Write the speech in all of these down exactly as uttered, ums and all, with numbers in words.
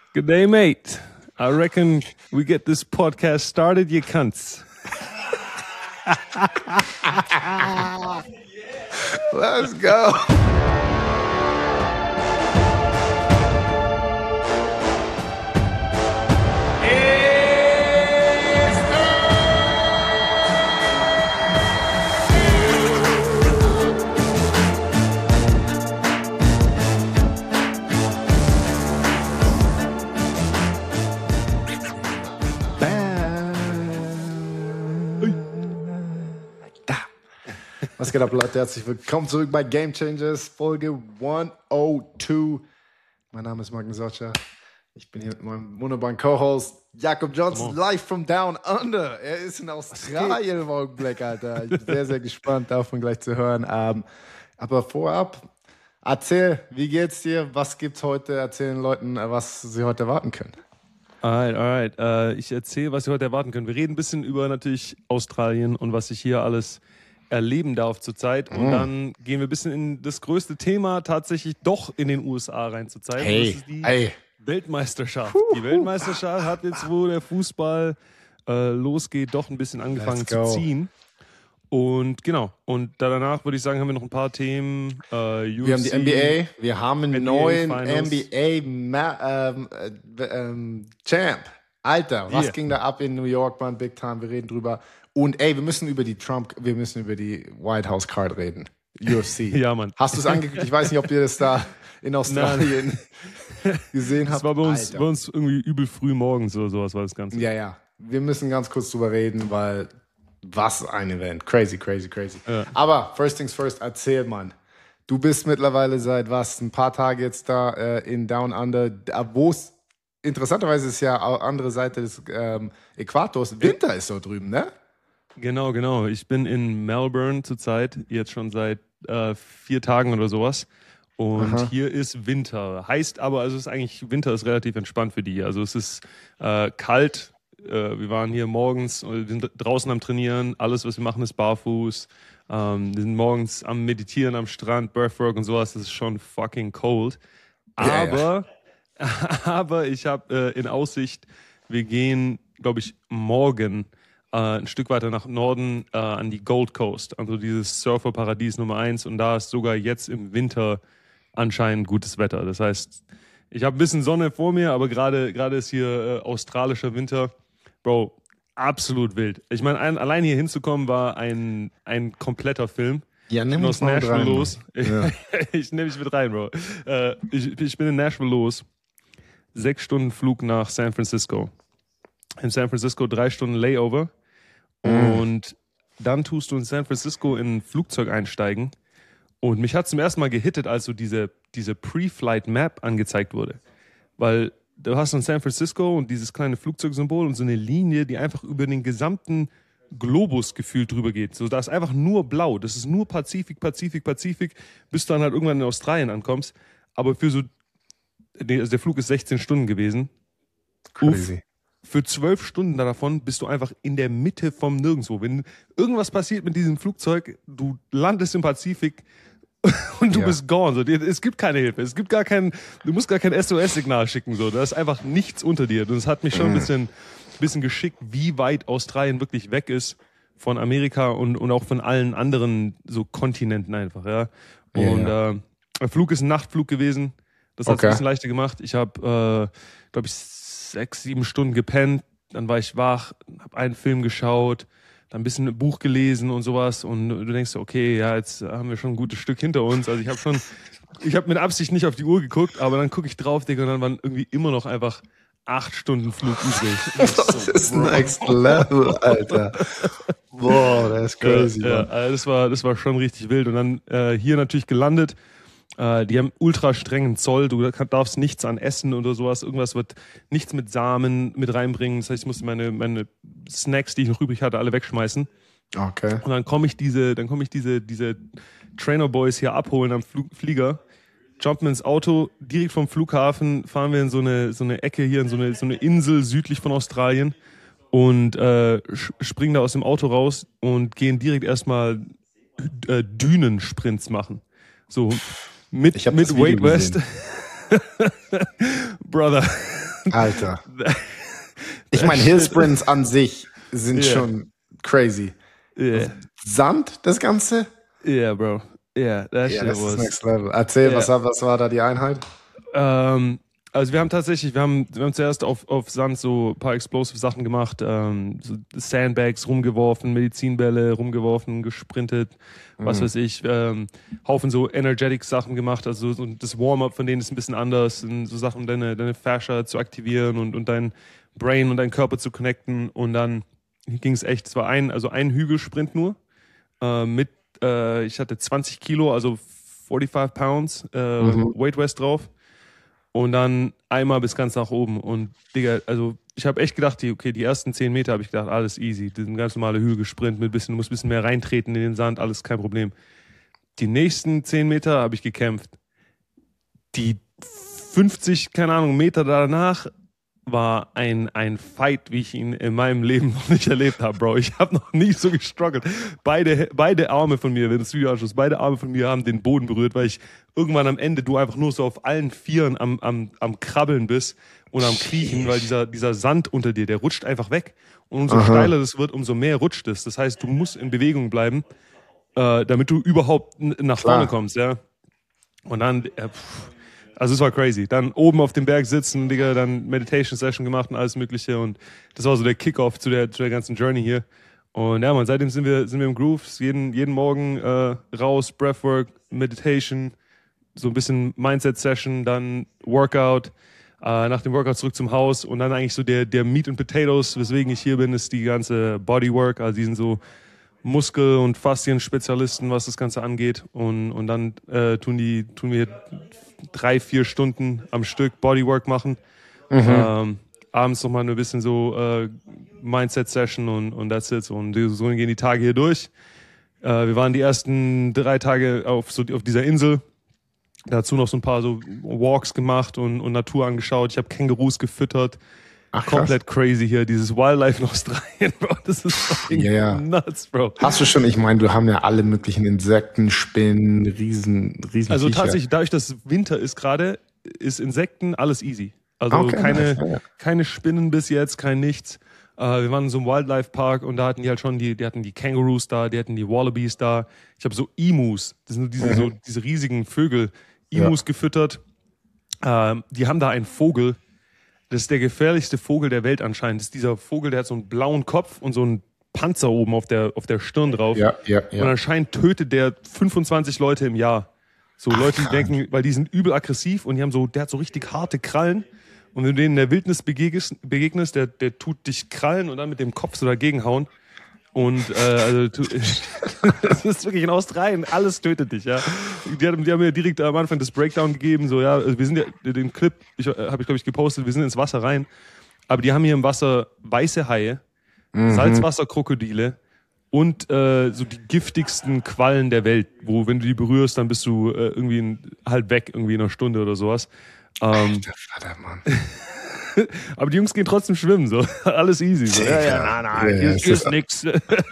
Good day, mate. I reckon we get this podcast started, you cunts. Let's go. Was geht ab, Leute? Herzlich willkommen zurück bei Game Changers, Folge hundertzwei. Mein Name ist Magnus Socha. Ich bin hier mit meinem wunderbaren Co-Host Jakob Johnson, live from Down Under. Er ist in Australien im Augenblick, Alter. Ich bin sehr, sehr gespannt, davon gleich zu hören. Ähm, aber vorab, erzähl, wie geht's dir? Was gibt's heute? Erzähl den Leuten, was sie heute erwarten können. Alright, alright. Uh, ich erzähle, was sie heute erwarten können. Wir reden ein bisschen über natürlich Australien und was ich hier alles erleben darf zurzeit. Und mm. dann gehen wir ein bisschen in das größte Thema tatsächlich doch in den U S A rein zurzeit. Hey, das ist die hey. Weltmeisterschaft. Die Weltmeisterschaft hat jetzt, wo der Fußball äh, losgeht, doch ein bisschen angefangen zu ziehen. Und genau. Und danach würde ich sagen, haben wir noch ein paar Themen. Äh, U F C, wir haben die N B A. Wir haben einen N B A neuen Finals. N B A Ma- ähm, äh, ähm, Champ. Alter, was Yeah. ging da ab in New York, man? Big Time. Wir reden drüber. Und ey, wir müssen über die Trump, wir müssen über die White House Card reden. U F C. Ja, Mann. Hast du es angeguckt? Ich weiß nicht, ob ihr das da in Australien gesehen habt. Das war bei uns, Alter. bei uns irgendwie übel früh morgens oder sowas war das Ganze. Ja, ja. Wir müssen ganz kurz drüber reden, weil was ein Event. Crazy, crazy, crazy. Ja. Aber first things first, erzähl, Mann. Du bist mittlerweile seit was, ein paar Tage jetzt da äh, in Down Under, wo es interessanterweise ist ja auch andere Seite des ähm, Äquators. Winter ist so drüben, ne? Genau, genau. Ich bin in Melbourne zurzeit, jetzt schon seit äh, vier Tagen oder sowas. Und Aha. hier ist Winter. Heißt aber, also es ist eigentlich, Winter ist relativ entspannt für die. Also es ist äh, kalt. Äh, wir waren hier morgens, wir sind draußen am Trainieren. Alles, was wir machen, ist barfuß. Ähm, wir sind morgens am Meditieren am Strand, Breathwork und sowas. Das ist schon fucking cold. Ja, Aber, aber ich habe äh, in Aussicht, wir gehen, glaube ich, morgen Uh, ein Stück weiter nach Norden uh, an die Gold Coast, also dieses Surferparadies Nummer eins, und da ist sogar jetzt im Winter anscheinend gutes Wetter. Das heißt, ich habe ein bisschen Sonne vor mir, aber gerade gerade ist hier äh, australischer Winter. Bro, absolut wild. Ich meine, ein, allein hier hinzukommen war ein, ein kompletter Film. Ja, Ich nimm bin uns aus mal mit Nashville rein, los. Ja. Ich nehme mich mit rein, Bro. Äh, ich, ich bin in Nashville los. Sechs Stunden Flug nach San Francisco. In San Francisco drei Stunden Layover. Und dann tust du in San Francisco in ein Flugzeug einsteigen. Und mich hat zum ersten Mal gehittet, als so diese, diese Pre-Flight Map angezeigt wurde. Weil du hast in San Francisco und dieses kleine Flugzeugsymbol und so eine Linie, die einfach über den gesamten Globus gefühlt drüber geht. So, da ist einfach nur blau. Das ist nur Pazifik, Pazifik, Pazifik, bis du dann halt irgendwann in Australien ankommst. Aber für so, also der Flug ist sechzehn Stunden gewesen. Crazy. Uff. Für zwölf Stunden davon bist du einfach in der Mitte vom Nirgendwo. Wenn irgendwas passiert mit diesem Flugzeug, du landest im Pazifik und du Ja. bist gone. So, es gibt keine Hilfe. Es gibt gar kein, du musst gar kein S O S-Signal schicken. So. Da ist einfach nichts unter dir. Und es hat mich schon ein bisschen, bisschen geschickt, wie weit Australien wirklich weg ist von Amerika und, und auch von allen anderen so Kontinenten einfach. Ja. Und Ja, ja. Äh, der Flug ist ein Nachtflug gewesen. Das hat es Okay. ein bisschen leichter gemacht. Ich habe, äh, glaube ich, sechs, sieben Stunden gepennt, dann war ich wach, habe einen Film geschaut, dann ein bisschen ein Buch gelesen und sowas, und du denkst, okay, ja, jetzt haben wir schon ein gutes Stück hinter uns. Also ich habe schon, ich habe mit Absicht nicht auf die Uhr geguckt, aber dann gucke ich drauf, Digga, und dann waren irgendwie immer noch einfach acht Stunden Flug übrig. Das ist next level, Alter. Boah, das ist crazy, Ja, ja, Mann. also das war, das war schon richtig wild. Und dann äh, hier natürlich gelandet. Äh, die haben ultra strengen Zoll. Du darfst nichts an Essen oder sowas. Irgendwas wird nichts mit Samen mit reinbringen. Das heißt, ich musste meine, meine Snacks, die ich noch übrig hatte, alle wegschmeißen. Okay. Und dann komme ich diese, dann komme ich diese, diese Trainer Boys hier abholen am Flug, Flieger. Jumpen ins Auto, direkt vom Flughafen fahren wir in so eine, so eine Ecke hier, in so eine, so eine Insel südlich von Australien und äh, springen da aus dem Auto raus und gehen direkt erstmal äh, Dünensprints machen. So mit, Ich hab mit das Video Wade West. Brother. Alter. Ich meine, Hillsprints an sich sind yeah. schon crazy. Yeah. Sand, das Ganze? Yeah, bro. Yeah, that yeah, shit das was... ist next level. Erzähl, yeah. was, was war da die Einheit? Ähm, also wir haben tatsächlich, wir haben, wir haben zuerst auf, auf Sand so ein paar explosive Sachen gemacht, ähm, so Sandbags rumgeworfen, Medizinbälle rumgeworfen, gesprintet, mhm. was weiß ich, ähm, Haufen so Energetic-Sachen gemacht, also so das Warm-up von denen ist ein bisschen anders, so Sachen, deine, deine Fascia zu aktivieren und, und dein Brain und deinen Körper zu connecten und dann ging es echt, es war ein, also ein Hügelsprint nur, äh, mit, äh, ich hatte zwanzig Kilo, also forty-five pounds, äh, mhm. Weight West drauf. Und dann einmal bis ganz nach oben. Und Digga, also ich habe echt gedacht, die, okay, die ersten zehn Meter habe ich gedacht, alles easy. Das ist ein ganz normaler Hügelsprint mit bisschen, du musst ein bisschen mehr reintreten in den Sand, alles kein Problem. Die nächsten zehn Meter habe ich gekämpft. Die fünfzig, keine Ahnung, Meter danach war ein, ein Fight, wie ich ihn in meinem Leben noch nicht erlebt habe, Bro. Ich habe noch nie so gestruggelt. Beide, beide Arme von mir, wenn das Video anschaust, beide Arme von mir haben den Boden berührt, weil ich irgendwann am Ende du einfach nur so auf allen Vieren am, am, am Krabbeln bist und am Kriechen, weil dieser, dieser Sand unter dir, der rutscht einfach weg. Und umso Aha. steiler das wird, umso mehr rutscht es. Das heißt, du musst in Bewegung bleiben, äh, damit du überhaupt n- nach vorne Klar. kommst, ja. Und dann, äh, pff, also es war crazy. Dann oben auf dem Berg sitzen, Digga, dann Meditation-Session gemacht und alles Mögliche. Und das war so der Kickoff zu der, zu der ganzen Journey hier. Und ja, man, seitdem sind wir, sind wir im Groove. Jeden, jeden Morgen äh, raus, Breathwork, Meditation, so ein bisschen Mindset-Session, dann Workout. Äh, nach dem Workout zurück zum Haus. Und dann eigentlich so der, der Meat and Potatoes, weswegen ich hier bin, ist die ganze Bodywork. Also die sind so Muskel- und Faszien-Spezialisten, was das Ganze angeht. Und, und dann äh, tun, die, tun wir drei, vier Stunden am Stück Bodywork machen. Mhm. Ähm, abends nochmal ein bisschen so äh, Mindset-Session und, und that's it. Und so gehen die Tage hier durch. Äh, wir waren die ersten drei Tage auf, so, auf dieser Insel. Dazu noch so ein paar so Walks gemacht und, und Natur angeschaut. Ich habe Kängurus gefüttert. Ach, komplett crazy hier, dieses Wildlife in Australien, Bro. Das ist fucking yeah. nuts, Bro. Hast du schon, ich meine, du haben ja alle möglichen Insekten, Spinnen, riesen, riesen Also Viecher. tatsächlich, dadurch, dass Winter ist gerade, ist Insekten alles easy. Also okay, keine, nice, ja. keine Spinnen bis jetzt, kein nichts. Uh, wir waren in so einem Wildlife-Park und da hatten die halt schon, die, die hatten die Kängurus da, die hatten die Wallabies da. Ich habe so Emus, das sind diese, mhm. so, diese riesigen Vögel, Emus ja. gefüttert. Uh, die haben da einen Vogel. Das ist der gefährlichste Vogel der Welt anscheinend. Das ist dieser Vogel, der hat so einen blauen Kopf und so einen Panzer oben auf der, auf der Stirn drauf. Ja, ja, ja. Und anscheinend tötet der fünfundzwanzig Leute im Jahr. So Ach, Leute, die denken, weil die sind übel aggressiv und die haben so, der hat so richtig harte Krallen. Und wenn du denen in der Wildnis begegnest, begegnest der, der tut dich krallen und dann mit dem Kopf so dagegen hauen. Und äh, also du, das ist wirklich in Australien, alles tötet dich, ja. Die haben, die haben mir direkt am Anfang das Breakdown gegeben, so ja, also wir sind ja, den Clip, ich, habe ich glaube ich gepostet, wir sind ins Wasser rein, aber die haben hier im Wasser weiße Haie, mhm. Salzwasserkrokodile und äh, so die giftigsten Quallen der Welt, wo wenn du die berührst, dann bist du äh, irgendwie in, halt weg, irgendwie in einer Stunde oder sowas. Ähm, Alter Vater, Mann. Aber die Jungs gehen trotzdem schwimmen, so. Alles easy. So. Ja, ja, nein, nein, ja, hier, hier ist nix.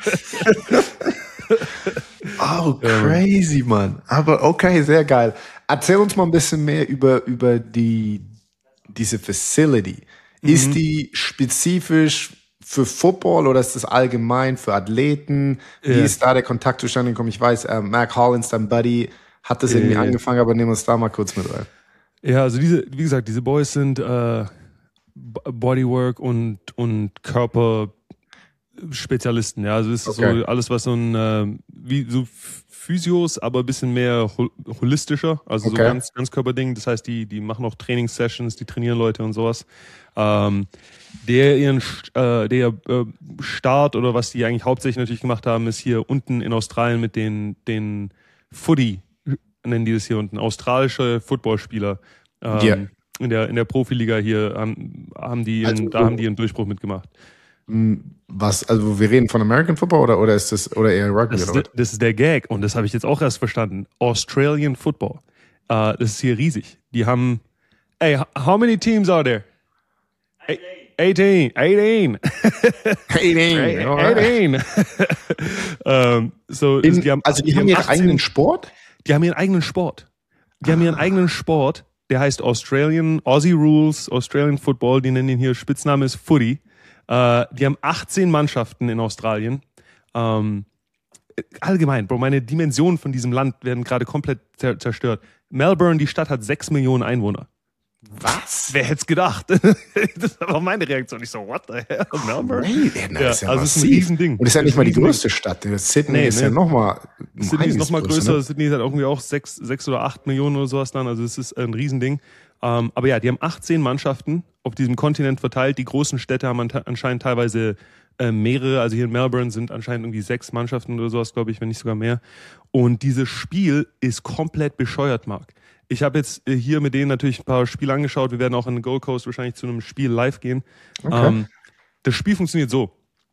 Oh, crazy, Mann. Aber okay, sehr geil. Erzähl uns mal ein bisschen mehr über, über die, diese Facility. Mhm. Ist die spezifisch für Football oder ist das allgemein für Athleten? Wie ja. ist da der Kontakt zustande gekommen? Ich weiß, äh, Mac Hollins, dein Buddy, hat das irgendwie ja, ja. angefangen, aber nehmen wir uns da mal kurz mit rein. Ja, also diese, wie gesagt, diese Boys sind äh, Bodywork und, und Körperspezialisten, ja. Also es ist okay. so alles, was so ein, äh, wie so Physios, aber ein bisschen mehr hol- holistischer, also okay. so ganz, ganz Körperding. Das heißt, die, die machen auch Trainingssessions, die trainieren Leute und sowas. Ähm, der ihren äh, der äh, Start oder was die eigentlich hauptsächlich natürlich gemacht haben, ist hier unten in Australien mit den, den Footy, nennen die das hier unten, australische Footballspieler. Ähm, yeah. In der, in der Profiliga hier haben, haben die ihren, also, da haben die ihren Durchbruch mitgemacht. Was, also wir reden von American Football oder, oder ist das, oder eher Rugby? Das, oder? Ist, das ist der Gag und das habe ich jetzt auch erst verstanden. Australian Football. Uh, das ist hier riesig. Die haben, ey, how many teams are there? eighteen. eighteen. eighteen. eighteen. um, so, in, die haben, also die, die haben haben ihren achtzehn, eigenen Sport? Die haben ihren eigenen Sport. Die ah. haben ihren eigenen Sport der heißt Australian, Aussie Rules, Australian Football, die nennen ihn hier, Spitzname ist Footy. Äh, die haben achtzehn Mannschaften in Australien. Ähm, allgemein, Bro, meine Dimensionen von diesem Land werden gerade komplett zer- zerstört. Melbourne, die Stadt, hat sechs Millionen Einwohner. Was? Wer hätte es gedacht? Das war meine Reaktion. Ich so, what the hell? Melbourne? Hey, ja, Ja, ist ja also es ist ein massiv. Riesending. Und ist ja Das nicht ist mal ein die Riesending. größte Stadt. Sydney Nee, ist nee. ja nochmal. Sydney ist nochmal größer. Ne? Sydney hat irgendwie auch sechs, sechs oder acht Millionen oder sowas dann. Also es ist ein Riesending. Ähm, aber ja, die haben achtzehn Mannschaften auf diesem Kontinent verteilt. Die großen Städte haben anta- anscheinend teilweise äh, mehrere. Also hier in Melbourne sind anscheinend irgendwie sechs Mannschaften oder sowas, glaube ich, wenn nicht sogar mehr. Und dieses Spiel ist komplett bescheuert, Marc. Ich habe jetzt äh, hier mit denen natürlich ein paar Spiele angeschaut. Wir werden auch in den Gold Coast wahrscheinlich zu einem Spiel live gehen. Okay. Ähm, das Spiel funktioniert so.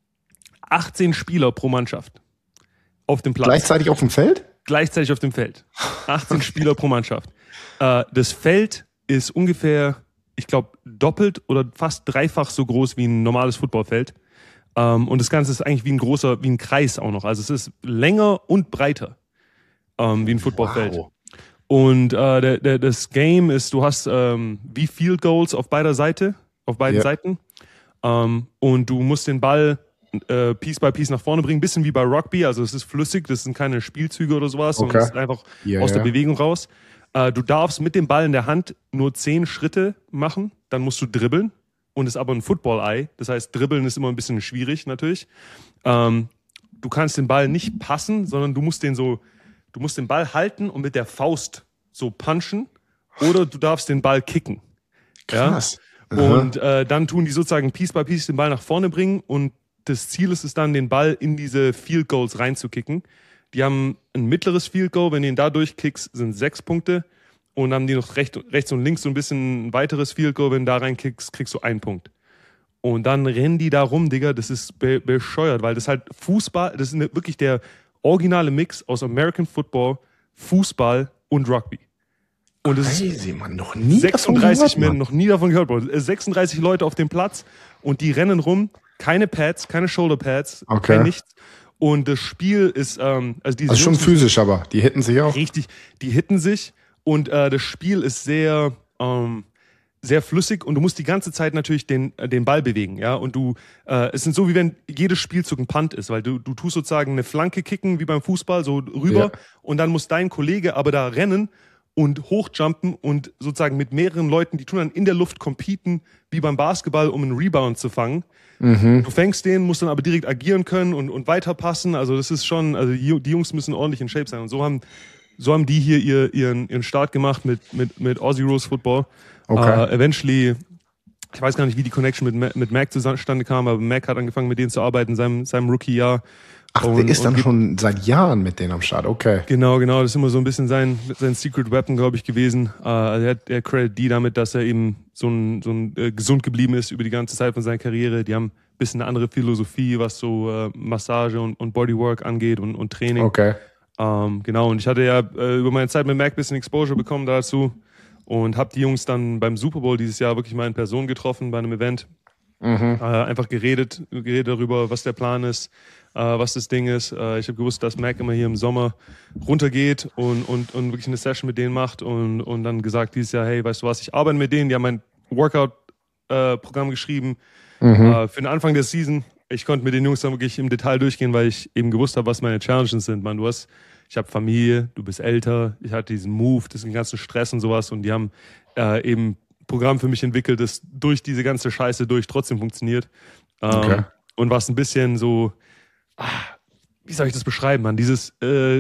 achtzehn Spieler pro Mannschaft auf dem Platz. Gleichzeitig auf dem Feld? Gleichzeitig auf dem Feld. achtzehn Spieler pro Mannschaft. Äh, das Feld ist ungefähr, ich glaube, doppelt oder fast dreifach so groß wie ein normales Footballfeld. Ähm, und das Ganze ist eigentlich wie ein großer, wie ein Kreis auch noch. Also es ist länger und breiter ähm, wie ein Footballfeld. Wow. Und äh, der, der, das Game ist, du hast ähm, wie Field Goals auf beider Seite, auf beiden Ja. Seiten. Ähm, und du musst den Ball äh, Piece by Piece nach vorne bringen, bisschen wie bei Rugby. Also es ist flüssig, das sind keine Spielzüge oder sowas, sondern Okay. es ist einfach Ja, aus ja. der Bewegung raus. Äh, du darfst mit dem Ball in der Hand nur zehn Schritte machen, dann musst du dribbeln und ist aber ein Football-Eye. Das heißt, dribbeln ist immer ein bisschen schwierig natürlich. Ähm, du kannst den Ball nicht passen, sondern du musst den so, du musst den Ball halten und mit der Faust so punchen oder du darfst den Ball kicken. Krass. Ja? Und äh, dann tun die sozusagen Piece by Piece den Ball nach vorne bringen und das Ziel ist es dann, den Ball in diese Field Goals reinzukicken. Die haben ein mittleres Field Goal, wenn du ihn da durchkickst, sind sechs Punkte. Und dann haben die noch recht, rechts und links so ein bisschen ein weiteres Field Goal, wenn du da reinkickst, kriegst du einen Punkt. Und dann rennen die da rum, Digga, das ist be- bescheuert, weil das halt Fußball, das ist eine, wirklich der originale Mix aus American Football, Fußball und Rugby. Und es ist Crazy, man, noch nie sechsunddreißig davon gehört, Männer, Mann. noch nie davon gehört, Bro. sechsunddreißig Leute auf dem Platz und die rennen rum, keine Pads, keine Shoulder Pads, Okay. kein nichts. Und das Spiel ist, ähm, also diese Also schon Jungs- physisch, aber die hitten sich auch. Richtig, die hitten sich und äh, das Spiel ist sehr, ähm, sehr flüssig und du musst die ganze Zeit natürlich den, äh, den Ball bewegen, ja. Und du, äh, es sind so wie wenn jedes Spielzug ein Punt ist, weil du, du tust sozusagen eine Flanke kicken wie beim Fußball so rüber Ja. und dann muss dein Kollege aber da rennen und hochjumpen und sozusagen mit mehreren Leuten, die tun dann in der Luft competen wie beim Basketball, um einen Rebound zu fangen. Du fängst den, musst dann aber direkt agieren können und, und weiterpassen. Also das ist schon, also die, die Jungs müssen ordentlich in Shape sein. Und so haben, so haben die hier ihr, ihren, ihren Start gemacht mit, mit, mit Aussie Rules Football. Okay. Äh, eventually, ich weiß gar nicht, wie die Connection mit, Ma- mit Mac zustande kam, aber Mac hat angefangen mit denen zu arbeiten in seinem, seinem Rookie-Jahr. Ach, der Und- ist dann und schon seit Jahren mit denen am Start. Okay. Genau, genau. Das ist immer so ein bisschen sein, sein Secret Weapon, glaube ich, gewesen. Äh, also er, hat- er credit die damit, dass er eben so ein, so ein äh, gesund geblieben ist über die ganze Zeit von seiner Karriere. Die haben ein bisschen eine andere Philosophie, was so äh, Massage und, und Bodywork angeht und, und Training. Okay. Ähm, genau, und ich hatte ja äh, über meine Zeit mit Mac ein bisschen Exposure bekommen dazu und habe die Jungs dann beim Super Bowl dieses Jahr wirklich mal in Person getroffen bei einem Event. Äh, einfach geredet, geredet darüber, was der Plan ist, äh, was das Ding ist. Äh, ich habe gewusst, dass Mac immer hier im Sommer runtergeht und, und, und wirklich eine Session mit denen macht und, und dann gesagt dieses Jahr, hey, weißt du was, ich arbeite mit denen, die haben mein Workout-Programm geschrieben äh, für den Anfang der Season. Ich konnte mit den Jungs dann wirklich im Detail durchgehen, weil ich eben gewusst habe, was meine Challenges sind. Man, du hast, ich habe Familie, du bist älter, ich hatte diesen Move, diesen ganzen Stress und sowas und die haben äh, eben ein Programm für mich entwickelt, das durch diese ganze Scheiße durch trotzdem funktioniert. Ähm, Okay. Und was ein bisschen so, ah, wie soll ich das beschreiben, Mann? Dieses, äh,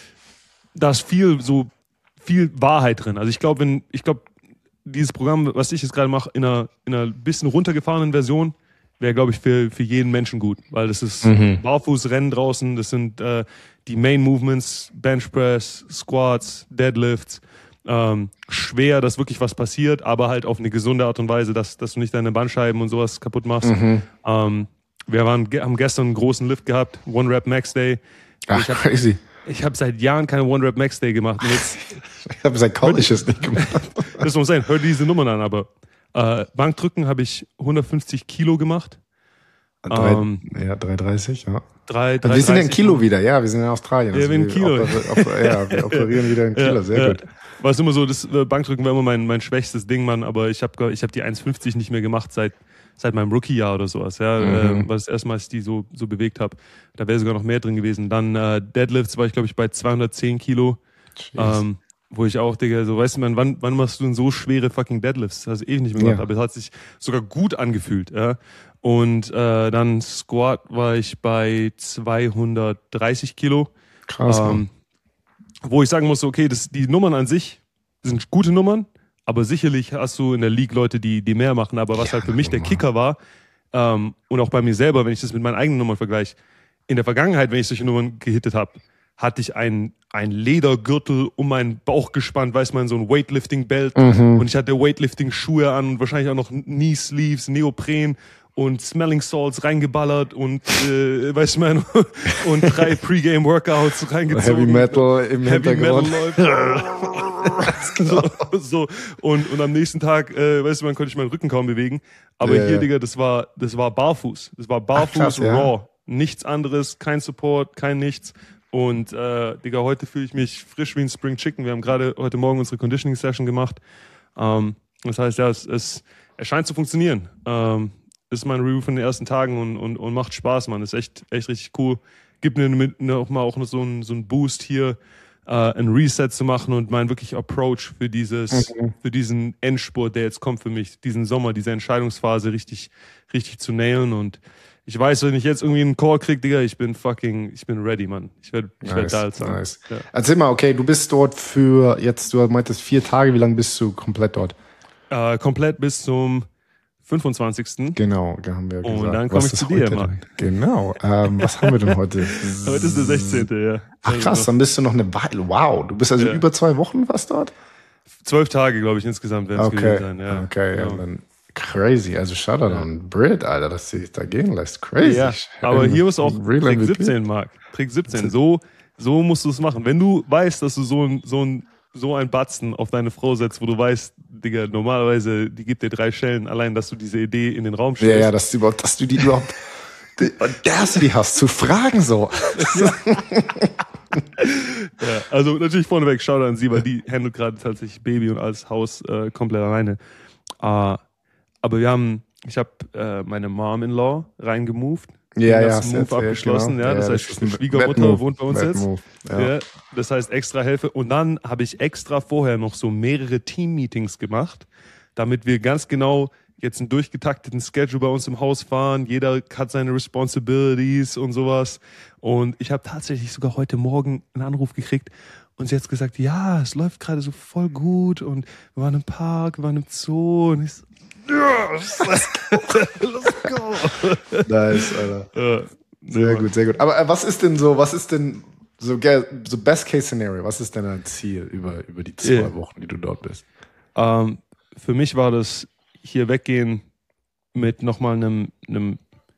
da ist viel so, viel Wahrheit drin. Also ich glaube, wenn, ich glaube, dieses Programm, was ich jetzt gerade mache, in einer, in einer bisschen runtergefahrenen Version, wäre, glaube ich, für, für jeden Menschen gut. Weil das ist Barfußrennen draußen, das sind äh, die Main Movements, Bench Press, Squats, Deadlifts. Ähm, schwer, dass wirklich was passiert, aber halt auf eine gesunde Art und Weise, dass, dass du nicht deine Bandscheiben und sowas kaputt machst. Ähm, wir waren, ge- haben gestern einen großen Lift gehabt, One Rep Max Day. Ach, Ich habe crazy. ich hab seit Jahren keine One Rep Max Day gemacht. Und jetzt, Ich habe seit College es nicht gemacht. das muss sein, hör dir diese Nummern an, aber äh, Bankdrücken habe ich hundertfünfzig Kilo gemacht. Drei, Ähm, ja, drei dreißig, ja. drei, wir sind ja in Kilo wieder, ja, wir sind in Australien. Ja, wir sind in Kilo. Oper, oper, ja, wir operieren wieder in Kilo, ja, sehr ja. gut. War es immer so, das äh, Bankdrücken war immer mein, mein schwächstes Ding, Mann, aber ich habe ich hab die eins fünfzig nicht mehr gemacht seit, seit meinem Rookie-Jahr oder sowas, ja, Mhm. äh, war das erste Mal, dass ich die so, so bewegt habe. Da wäre sogar noch mehr drin gewesen. Dann äh, Deadlifts war ich, glaube ich, bei zweihundertzehn Kilo. Ähm, wo ich auch, Digga, so, weißt du, man, wann, wann machst du denn so schwere fucking Deadlifts? Das hast du ewig nicht mehr gemacht, Ja. aber es hat sich sogar gut angefühlt, ja. Und äh, dann Squat war ich bei zweihundertdreißig Kilo. Krass, Mann. Ähm, wo ich sagen muss, okay, das, die Nummern an sich sind gute Nummern, aber sicherlich hast du in der League Leute, die, die mehr machen. Aber was Ja, halt für mich der normal. Kicker war, ähm, und auch bei mir selber, wenn ich das mit meinen eigenen Nummern vergleiche, in der Vergangenheit, wenn ich solche Nummern gehittet habe, hatte ich ein, ein Ledergürtel um meinen Bauch gespannt, weiß man, so ein Weightlifting-Belt. Mhm. Und ich hatte Weightlifting-Schuhe an und wahrscheinlich auch noch Knee-Sleeves, Neopren und Smelling Salts reingeballert und, äh, weißt du, mein, und drei Pre-Game-Workouts reingezogen. Heavy Metal im Heavy Hintergrund. Metal läuft. so, so. Und, und am nächsten Tag, äh, weißt du, man konnte ich meinen Rücken kaum bewegen. Aber Ja, hier, ja. Digga, das war, das war barfuß. Das war barfuß, krass, ja. raw. Nichts anderes, kein Support, kein nichts. Und, äh, Digga, heute fühle ich mich frisch wie ein Spring Chicken. Wir haben gerade heute Morgen unsere Conditioning Session gemacht. Ähm, das heißt, ja, es, es, es scheint zu funktionieren. Ähm, ist mein Review von den ersten Tagen und, und, und macht Spaß, Mann. Ist echt, echt richtig cool. Gibt mir mit, noch mal auch noch so einen so einen Boost hier, äh, ein Reset zu machen und mein wirklich Approach für dieses, Mhm. für diesen Endspurt, der jetzt kommt für mich, diesen Sommer, diese Entscheidungsphase richtig, richtig zu nailen. Und ich weiß, wenn ich jetzt irgendwie einen Call krieg, Digga, ich bin fucking, ich bin ready, Mann. Ich werde, ich werde Nice, da sein. nice. Ja. Erzähl mal, okay, du bist dort für jetzt, du meintest vier Tage, wie lange bist du komplett dort? Äh, komplett bis zum fünfundzwanzigsten Genau, da haben wir Und gesagt. dann komm was ich ist zu dir, heute Mann. denn? Genau. Ähm, was haben wir denn heute? Heute ist der sechzehnte ja. Ach krass, dann bist du noch eine Weile. Wow, du bist also Ja. über zwei Wochen fast dort? Zwölf Tage, glaube ich, insgesamt werden es Okay, gewesen sein. Ja. okay, ja, Genau. dann crazy. Also Shoutout an Brit, Alter, dass sie sich da gehen lässt. Crazy. Ja, aber hier ist auch Real Trick M V P. siebzehn, Marc. Trick siebzehn. So, so musst du es machen. Wenn du weißt, dass du so ein, so ein, so ein Batzen auf deine Frau setzt, wo du weißt, Digga, normalerweise, die gibt dir drei Schellen, allein, dass du diese Idee in den Raum Ja, stellst. ja, dass du überhaupt, dass du die überhaupt, die Audacity hast, zu fragen so. Ja, also natürlich vorneweg, Shoutout an sie, weil die handelt gerade tatsächlich Baby und alles Haus äh, komplett alleine. Äh, aber wir haben, ich habe äh, meine Mom-in-Law reingemoved. Ja, Den ja, ganzen hast du Move erzählt, abgeschlossen. genau. Ja, das Ja, heißt, das ist die ein Schwiegermutter Bad-Move, wohnt bei uns jetzt. Bad-Move, ja. Ja, das heißt extra Hilfe. Und dann habe ich extra vorher noch so mehrere Team-Meetings gemacht, damit wir ganz genau jetzt einen durchgetakteten Schedule bei uns im Haus fahren. Jeder hat seine Responsibilities und sowas. Und ich habe tatsächlich sogar heute Morgen einen Anruf gekriegt und sie hat gesagt, ja, es läuft gerade so voll gut und wir waren im Park, wir waren im Zoo und ich so, yes, let's go. Nice, Alter. Ja, Sehr gut, sehr gut. Aber äh, was ist denn so, was ist denn so, ge- so Best-Case-Szenario? Was ist denn dein Ziel über, über die zwei Ja. Wochen, die du dort bist? Ähm, für mich war das hier weggehen mit nochmal einem, einem,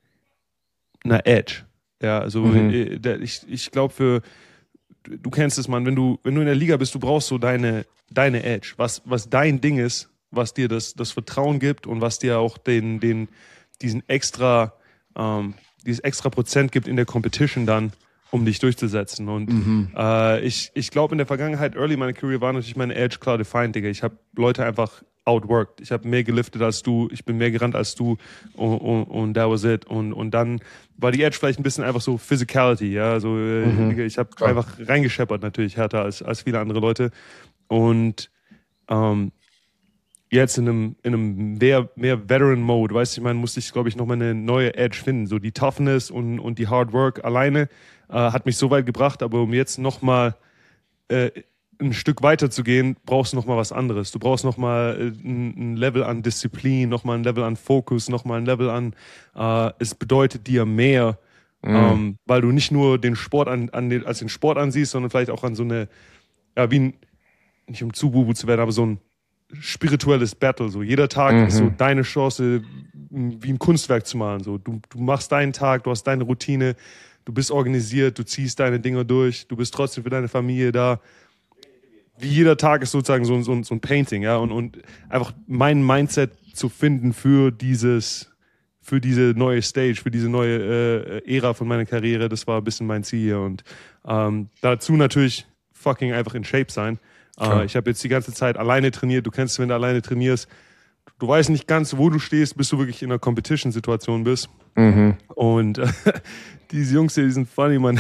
einer Edge. Ja, also Mhm. äh, der, ich, ich glaube für, du kennst es, Mann, wenn du, wenn du in der Liga bist, du brauchst so deine, deine Edge, was, was dein Ding ist, was dir das, das Vertrauen gibt und was dir auch den, den, diesen extra, ähm, dieses extra Prozent gibt in der Competition dann, um dich durchzusetzen. Und Mhm. äh, ich, ich glaube, in der Vergangenheit, early in meiner Career, war natürlich meine Edge klar defined, Digga. Ich habe Leute einfach outworked. Ich habe mehr geliftet als du, ich bin mehr gerannt als du und, und, und that was it. Und, und dann war die Edge vielleicht ein bisschen einfach so Physicality, ja. Also, äh, Mhm. Digga, ich habe Klar. einfach reingescheppert natürlich, härter als, als viele andere Leute. Und ähm, jetzt in einem, in einem mehr, mehr Veteran-Mode, weißt du, ich meine, musste ich, glaube ich, nochmal eine neue Edge finden. So die Toughness und, und die Hard Work alleine äh, hat mich so weit gebracht, aber um jetzt nochmal äh, ein Stück weiter zu gehen, brauchst du nochmal was anderes. Du brauchst nochmal äh, ein, ein Level an Disziplin, nochmal ein Level an Fokus, nochmal ein Level an, äh, es bedeutet dir mehr, ähm, weil du nicht nur den Sport an, an den, als den Sport ansiehst, sondern vielleicht auch an so eine, ja, wie ein, nicht um zu bubu zu werden, aber so ein spirituelles Battle. So jeder Tag Mhm. ist so deine Chance, m, wie ein Kunstwerk zu malen. So du, du machst deinen Tag, du hast deine Routine, du bist organisiert, du ziehst deine Dinger durch, du bist trotzdem für deine Familie da. Wie jeder Tag ist sozusagen so, ein- so, ein- so ein Painting, ja, und, und einfach mein Mindset zu finden für dieses, für diese neue Stage, für diese neue äh, Ära von meiner Karriere. Das war ein bisschen mein Ziel hier. Und ähm, dazu natürlich fucking einfach in Shape sein. Äh, ich habe jetzt die ganze Zeit alleine trainiert. Du kennst, wenn du alleine trainierst, du weißt nicht ganz, wo du stehst, bis du wirklich in einer Competition-Situation bist. Mhm. Und äh, diese Jungs hier, die sind funny, man.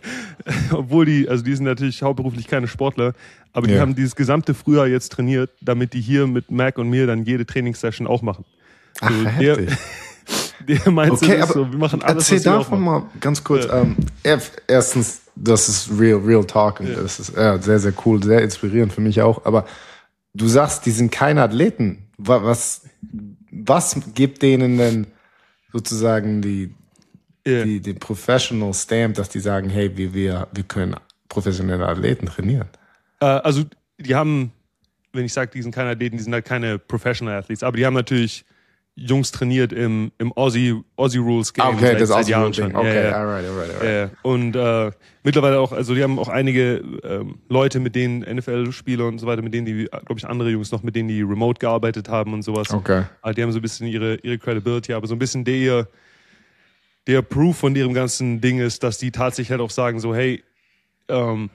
Obwohl die, also die sind natürlich hauptberuflich keine Sportler, aber die Ja. haben dieses gesamte Frühjahr jetzt trainiert, damit die hier mit Mac und mir dann jede Trainingssession auch machen. Ach, So, heftig. der, der meint Okay, ist aber so, wir machen alles, erzähl was wir auch davon machen. mal ganz kurz. Ja. Ähm, erf- erstens, das ist real, real talk. Und Ja. das ist ja, sehr, sehr cool, sehr inspirierend für mich auch. Aber du sagst, die sind keine Athleten. Wa- Was, was gibt denen denn sozusagen die, Ja. die, den Professional Stamp, dass die sagen, hey, wir, wir, wir können professionelle Athleten trainieren? Äh, also die haben, wenn ich sage, die sind keine Athleten, die sind halt keine Professional Athletes, aber die haben natürlich Jungs trainiert im, im Aussie, Aussie Rules Game Okay, seit, das ist seit auch Jahren so ein schon. Ding. Okay, Ja, ja. alright, alright, alright. Ja, ja. Und äh, mittlerweile auch, also die haben auch einige ähm, Leute, mit denen N F L-Spieler und so weiter, mit denen die, glaube ich, andere Jungs noch, mit denen die remote gearbeitet haben und sowas. Okay. Aber die haben so ein bisschen ihre, ihre Credibility, aber so ein bisschen der, der Proof von ihrem ganzen Ding ist, dass die tatsächlich halt auch sagen, so, hey, ähm,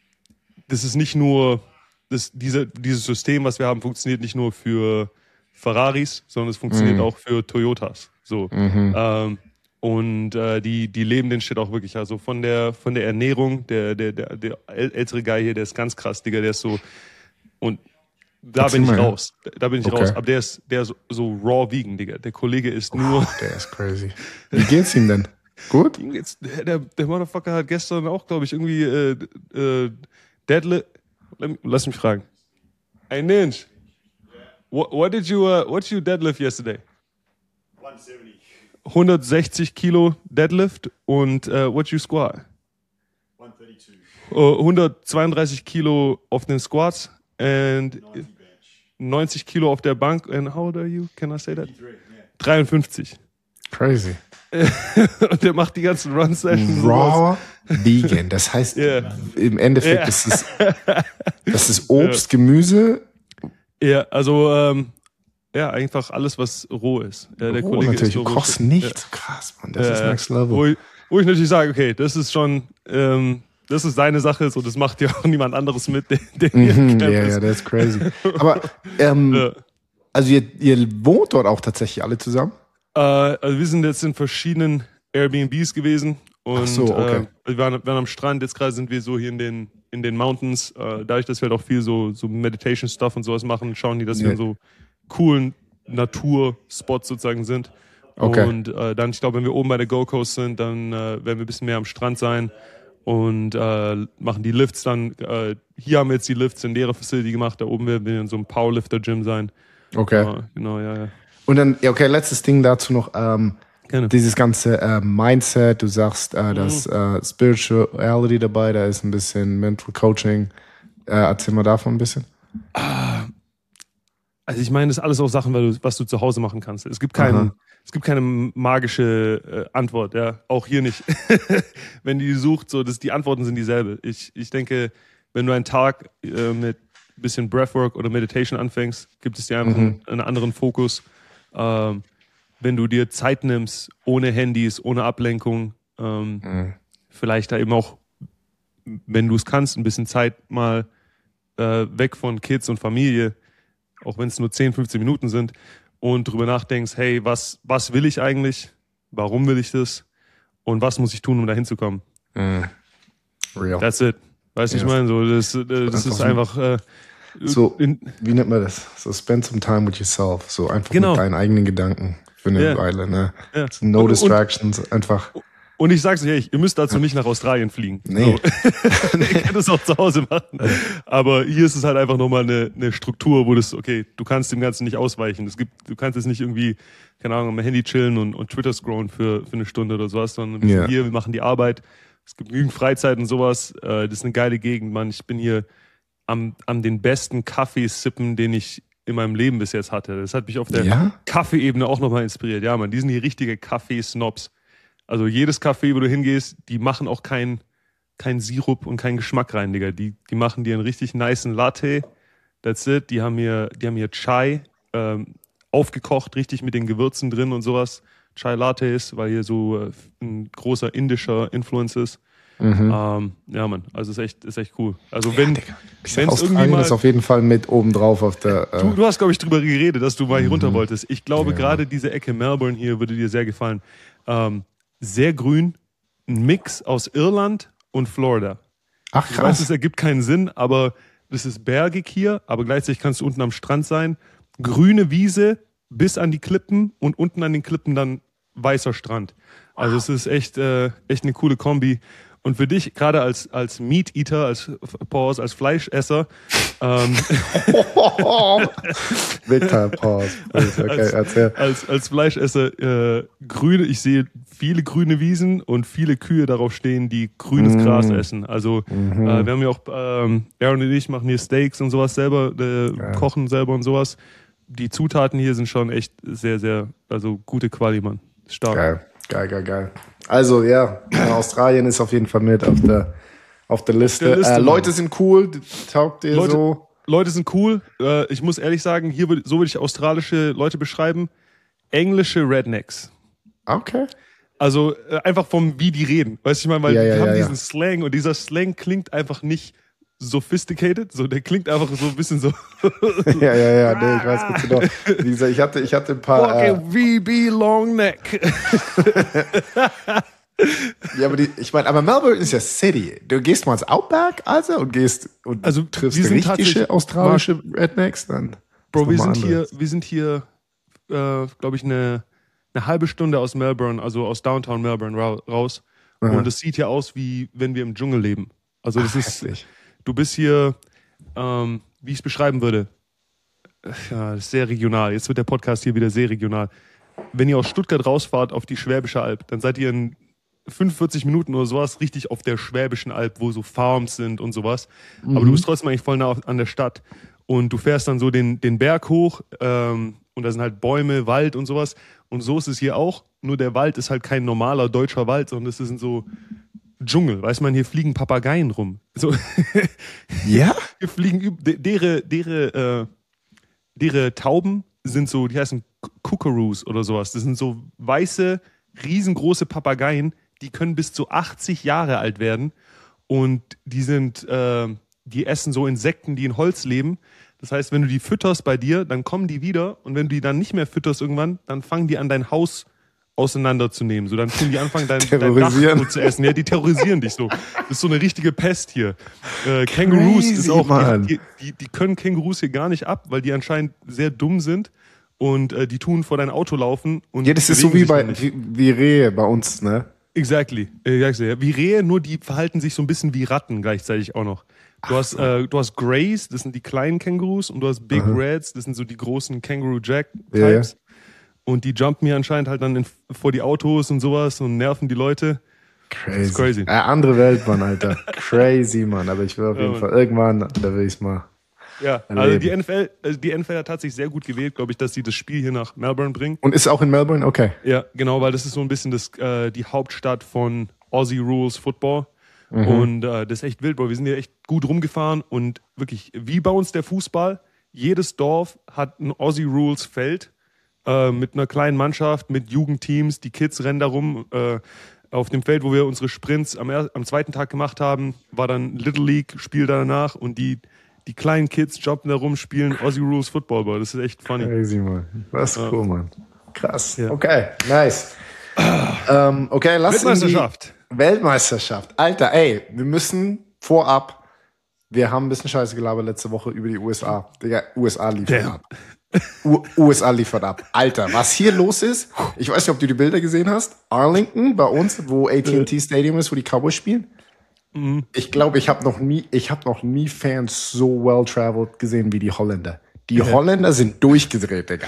das ist nicht nur, das, diese, dieses System, was wir haben, funktioniert nicht nur für Ferraris, sondern es funktioniert Mhm. auch für Toyotas. So. Mhm. Ähm, und äh, die, die leben den Shit auch wirklich. Also von der, von der Ernährung, der, der, der, der ältere Guy hier, der ist ganz krass, Digga, der ist so. Und da Erzähl bin ich mal, ja. raus. Da bin ich Okay. raus. Aber der ist, der ist so, so raw vegan, Digga. Der Kollege ist nur. Oh, der ist crazy. Wie geht's ihm denn? Gut? Ihm geht's- Der, der Motherfucker hat gestern auch, glaube ich, irgendwie äh, äh, Deadlift. Lass mich fragen. Hey Ninja, what, what did you uh, what did you deadlift yesterday? one seventy, hundertsechzig Kilo Deadlift und uh, what you squat? one thirty-two, Uh, hundertzweiunddreißig Kilo auf den Squats and ninety bench. neunzig Kilo auf der Bank. And how old are you? Can I say that? Three, yeah. dreiundfünfzig. Crazy. Und der macht die ganzen Run-Sessions. Raw Vegan. Das heißt, Ja. im Endeffekt Ja. ist es, das ist Obst, Gemüse. Ja, also ähm, ja, einfach alles, was roh ist. Ja, der Oh, Kollege natürlich. ist so Du roh. kochst nicht. Krass, Mann. Das ist Äh, next level. Wo ich, wo ich natürlich sage, okay, das ist schon, ähm, das ist seine Sache, so das macht ja auch niemand anderes mit, der, der hier Mhm, im ja, Camp ja, ist. das ist crazy. Aber, ähm, Ja. also ihr, ihr wohnt dort auch tatsächlich alle zusammen? Äh, also wir sind jetzt in verschiedenen Airbnbs gewesen und Ach so, okay. äh, wir waren, waren am Strand, jetzt gerade sind wir so hier in den, in den Mountains, äh, dadurch, dass wir halt auch viel so, so Meditation-Stuff und sowas machen, schauen die, dass wir Ja. in so coolen Naturspots sozusagen sind. Okay. Und äh, dann, ich glaube, wenn wir oben bei der Gold Coast sind, dann äh, werden wir ein bisschen mehr am Strand sein und äh, machen die Lifts dann. Äh, hier haben wir jetzt die Lifts in der Facility gemacht, da oben werden wir in so einem Powerlifter-Gym sein. Okay. Äh, genau, ja, ja. Und dann, ja, okay, letztes Ding dazu noch, ähm, Gerne. dieses ganze äh, Mindset, du sagst, äh, da ist Mhm. äh, Spirituality dabei, da ist ein bisschen Mental Coaching. Äh, erzähl mal davon ein bisschen. Also ich meine, das ist alles auch Sachen, weil du, was du zu Hause machen kannst. Es gibt keinen, Aha. es gibt keine magische äh, Antwort, ja, auch hier nicht. Wenn die sucht, so, das, die Antworten sind dieselbe. Ich, ich denke, wenn du einen Tag äh, mit ein bisschen Breathwork oder Meditation anfängst, gibt es dir einfach Mhm. einen, einen anderen Fokus. Ähm, wenn du dir Zeit nimmst, ohne Handys, ohne Ablenkung, ähm, Mhm. vielleicht da eben auch, wenn du es kannst, ein bisschen Zeit mal äh, weg von Kids und Familie, auch wenn es nur zehn, fünfzehn Minuten sind, und drüber nachdenkst, hey, was, was will ich eigentlich? Warum will ich das? Und was muss ich tun, um da hinzukommen? Mhm. Real. That's it. Weißt du, Ja. ich meine, so, das, äh, das ist Einfach einfach, äh, So, in, wie nennt man das? So spend some time with yourself. So einfach Genau. mit deinen eigenen Gedanken für eine Ja. Weile. Ne? ja. So no Und- und- distractions. Einfach. Und ich sag's euch, hey, ihr müsst dazu nicht nach Australien fliegen. Nee. So. Ihr könnt es auch zu Hause machen. Aber hier ist es halt einfach nochmal eine, eine Struktur, wo das, okay, du kannst dem Ganzen nicht ausweichen. Es gibt, du kannst jetzt nicht irgendwie, keine Ahnung, am Handy chillen und, und Twitter scrollen für, für eine Stunde oder sowas, sondern wir Ja. sind hier, wir machen die Arbeit. Es gibt genügend Freizeit und sowas. Äh, Das ist eine geile Gegend, Mann. Ich bin hier am, am den besten Kaffee sippen, den ich in meinem Leben bis jetzt hatte. Das hat mich auf der Ja? Kaffeeebene auch nochmal inspiriert. Ja, Mann, die sind hier richtige Kaffee-Snobs. Also jedes Café, wo du hingehst, die machen auch keinen kein Sirup und keinen Geschmack rein, Digga. Die, die machen dir einen richtig nicen Latte. That's it. Die haben hier, die haben hier Chai ähm, aufgekocht, richtig mit den Gewürzen drin und sowas. Chai Lattes, weil hier so äh, ein großer indischer Influence ist. Mhm. Ähm, ja, Mann, also ist echt, ist echt cool. Also wenn Digga, es irgendwie Australien mal... ist auf jeden Fall mit oben drauf auf der. Äh, Du, du hast, glaube ich, drüber geredet, dass du mal hier runter Mhm. wolltest. Ich glaube, Ja. gerade diese Ecke Melbourne hier würde dir sehr gefallen. Ähm, sehr grün, ein Mix aus Irland und Florida. Ach Ich weiß, es krass. ergibt keinen Sinn, aber das ist bergig hier, aber gleichzeitig kannst du unten am Strand sein. Grüne Wiese bis an die Klippen und unten an den Klippen dann weißer Strand. Also es ist echt, äh, echt eine coole Kombi. Und für dich, gerade als, als Meat Eater, als Pause, als Fleischesser, ähm, Big Time Pause. Okay, als, erzähl. als, als Fleischesser äh, grüne, ich sehe viele grüne Wiesen und viele Kühe darauf stehen, die grünes Mm. Gras essen. Also Mhm. äh, wir haben ja auch, ähm, Aaron und ich machen hier Steaks und sowas selber, äh, kochen selber und sowas. Die Zutaten hier sind schon echt sehr, sehr, also gute Quali, Mann. Stark. Geil, geil, geil, geil. Also ja, Australien ist auf jeden Fall mit auf der, auf der Liste. der Liste, äh, Mann. Leute sind cool, taugt dir Leute- so. Leute sind cool. Äh, ich muss ehrlich sagen, hier würd, so würde ich australische Leute beschreiben. Englische Rednecks. Okay. Also äh, einfach vom, wie die reden. Weißt du, ich meine, weil Ja, ja, die haben ja, diesen ja. Slang und dieser Slang klingt einfach nicht sophisticated. So, der klingt einfach so ein bisschen so. Ja, ja, ja, nee, ich weiß ganz genau. Wie gesagt, ich hatte, ich hatte ein paar. Äh, Fucking V B Longneck. ja, aber die, ich meine, aber Melbourne ist ja City. Du gehst mal ins Outback, also, und gehst und Also, triffst wir sind richtige tatsächlich- australische Rednecks, dann. Bro, wir ist noch sind mal hier, anderes. wir sind hier, äh, glaube ich, eine, eine halbe Stunde aus Melbourne, also aus Downtown Melbourne ra raus. Aha. Und es sieht ja aus, wie wenn wir im Dschungel leben. Also das Ach, ist, heftig. du bist hier, ähm, wie ich es beschreiben würde, ja, das ist sehr regional. Jetzt wird der Podcast hier wieder sehr regional. Wenn ihr aus Stuttgart rausfahrt auf die Schwäbische Alb, dann seid ihr in fünfundvierzig Minuten oder sowas richtig auf der Schwäbischen Alb, wo so Farms sind und sowas. Aber du bist trotzdem eigentlich voll nah auf- an der Stadt. Und du fährst dann so den, den Berg hoch ähm, und da sind halt Bäume, Wald und sowas. Und so ist es hier auch. Nur der Wald ist halt kein normaler deutscher Wald, sondern es sind so Dschungel. Weiß man, hier fliegen Papageien rum. So, Ja? hier fliegen üb- de- dere, dere, äh, dere Tauben sind so, die heißen Kookaroos oder sowas. Das sind so weiße, riesengroße Papageien, die können bis zu achtzig Jahre alt werden. Und die sind, äh, die essen so Insekten, die in Holz leben. Das heißt, wenn du die fütterst bei dir, dann kommen die wieder. Und wenn du die dann nicht mehr fütterst irgendwann, dann fangen die an, dein Haus auseinanderzunehmen. So, dann tun die anfangen, dein, dein Dach Terrorisieren. so zu essen. Ja, die terrorisieren dich so. Das ist so eine richtige Pest hier. Äh, Kängurus ist Crazy, auch, Mann. die, die, die können Kängurus hier gar nicht ab, weil die anscheinend sehr dumm sind. Und äh, die tun vor dein Auto laufen. Und Ja, das ist so bewegen wie sich bei dann nicht. wie, wie Rehe bei uns, ne? Exactly. exactly. ja. Wie Rehe, nur die verhalten sich so ein bisschen wie Ratten gleichzeitig auch noch. Du hast, äh, du hast Greys, das sind die kleinen Kängurus, und du hast Big Reds, das sind so die großen Kangaroo Jack Ja, ja. Types. Und die jumpen hier anscheinend halt dann in, vor die Autos und sowas und nerven die Leute. Crazy. crazy. Äh, andere Welt, Mann, Alter. Crazy, Mann. Aber ich will auf Ja, jeden Mann. Fall irgendwann, da will ich's mal. Ja, also Erleben. die N F L, also die N F L hat tatsächlich sehr gut gewählt, glaube ich, dass sie das Spiel hier nach Melbourne bringen. Und ist auch in Melbourne? Okay. Ja, genau, weil das ist so ein bisschen das, äh, die Hauptstadt von Aussie Rules Football. Mhm. Und äh, das ist echt wild, Bro. Wir sind hier echt gut rumgefahren und wirklich, wie bei uns der Fußball, jedes Dorf hat ein Aussie Rules Feld äh, mit einer kleinen Mannschaft, mit Jugendteams. Die Kids rennen da rum. Äh, auf dem Feld, wo wir unsere Sprints am, er- am zweiten Tag gemacht haben, war dann Little League Spiel danach, und die, die kleinen Kids jumpen da rum, spielen Aussie Rules Football, Bro. Das ist echt funny. Crazy, Mann. Das ist cool, Mann. Krass. Ja. Okay, nice. ähm, okay, lass in die Weltmeisterschaft. Weltmeisterschaft. Alter, ey, wir müssen vorab, wir haben ein bisschen Scheiße gelabert letzte Woche über die U S A. Digga, U S A liefert Damn. ab. U USA liefert ab. Alter, was hier los ist, ich weiß nicht, ob du die Bilder gesehen hast. Arlington, bei uns, wo A T and T Stadium ist, wo die Cowboys spielen. Ich glaube, ich habe noch nie, ich habe noch nie Fans so well traveled gesehen wie die Holländer. Die Holländer sind durchgedreht, Digga.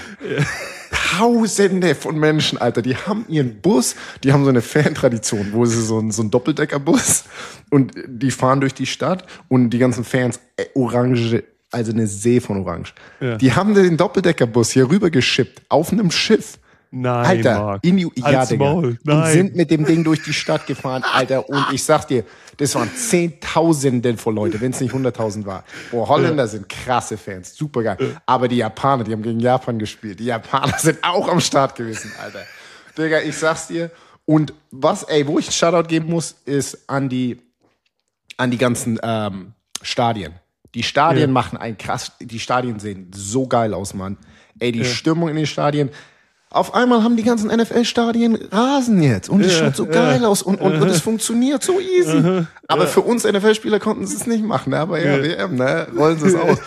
Tausende von Menschen, Alter, die haben ihren Bus, die haben so eine Fan-Tradition, wo sie so ein, so ein Doppeldeckerbus, und die fahren durch die Stadt, und die ganzen Fans, äh, orange, also eine See von Orange. Ja. Die haben den Doppeldeckerbus hier rüber geschippt, auf einem Schiff. Nein, Alter, Marc. in die, ja, Halt's Digga. Maul. Und Nein. sind mit dem Ding durch die Stadt gefahren, Alter. Und ich sag dir, das waren Zehntausende von Leute, wenn es nicht hunderttausend war. Boah, Holländer sind krasse Fans, super geil. Aber die Japaner, die haben gegen Japan gespielt. Die Japaner sind auch am Start gewesen, Alter. Digga, ich sag's dir. Und was, ey, wo ich einen Shoutout geben muss, ist an die, an die ganzen ähm, Stadien. Die Stadien ja. machen einen krass, die Stadien sehen so geil aus, Mann. Ey, die ja. Stimmung in den Stadien. Auf einmal haben die ganzen N F L-Stadien Rasen jetzt. Und es ja, schaut so geil ja. aus. Und, und, und es funktioniert so easy. Uh-huh. Aber ja. für uns N F L-Spieler konnten sie es nicht machen. Ne? Aber ja, ja, W M, ne? Rollen sie es aus.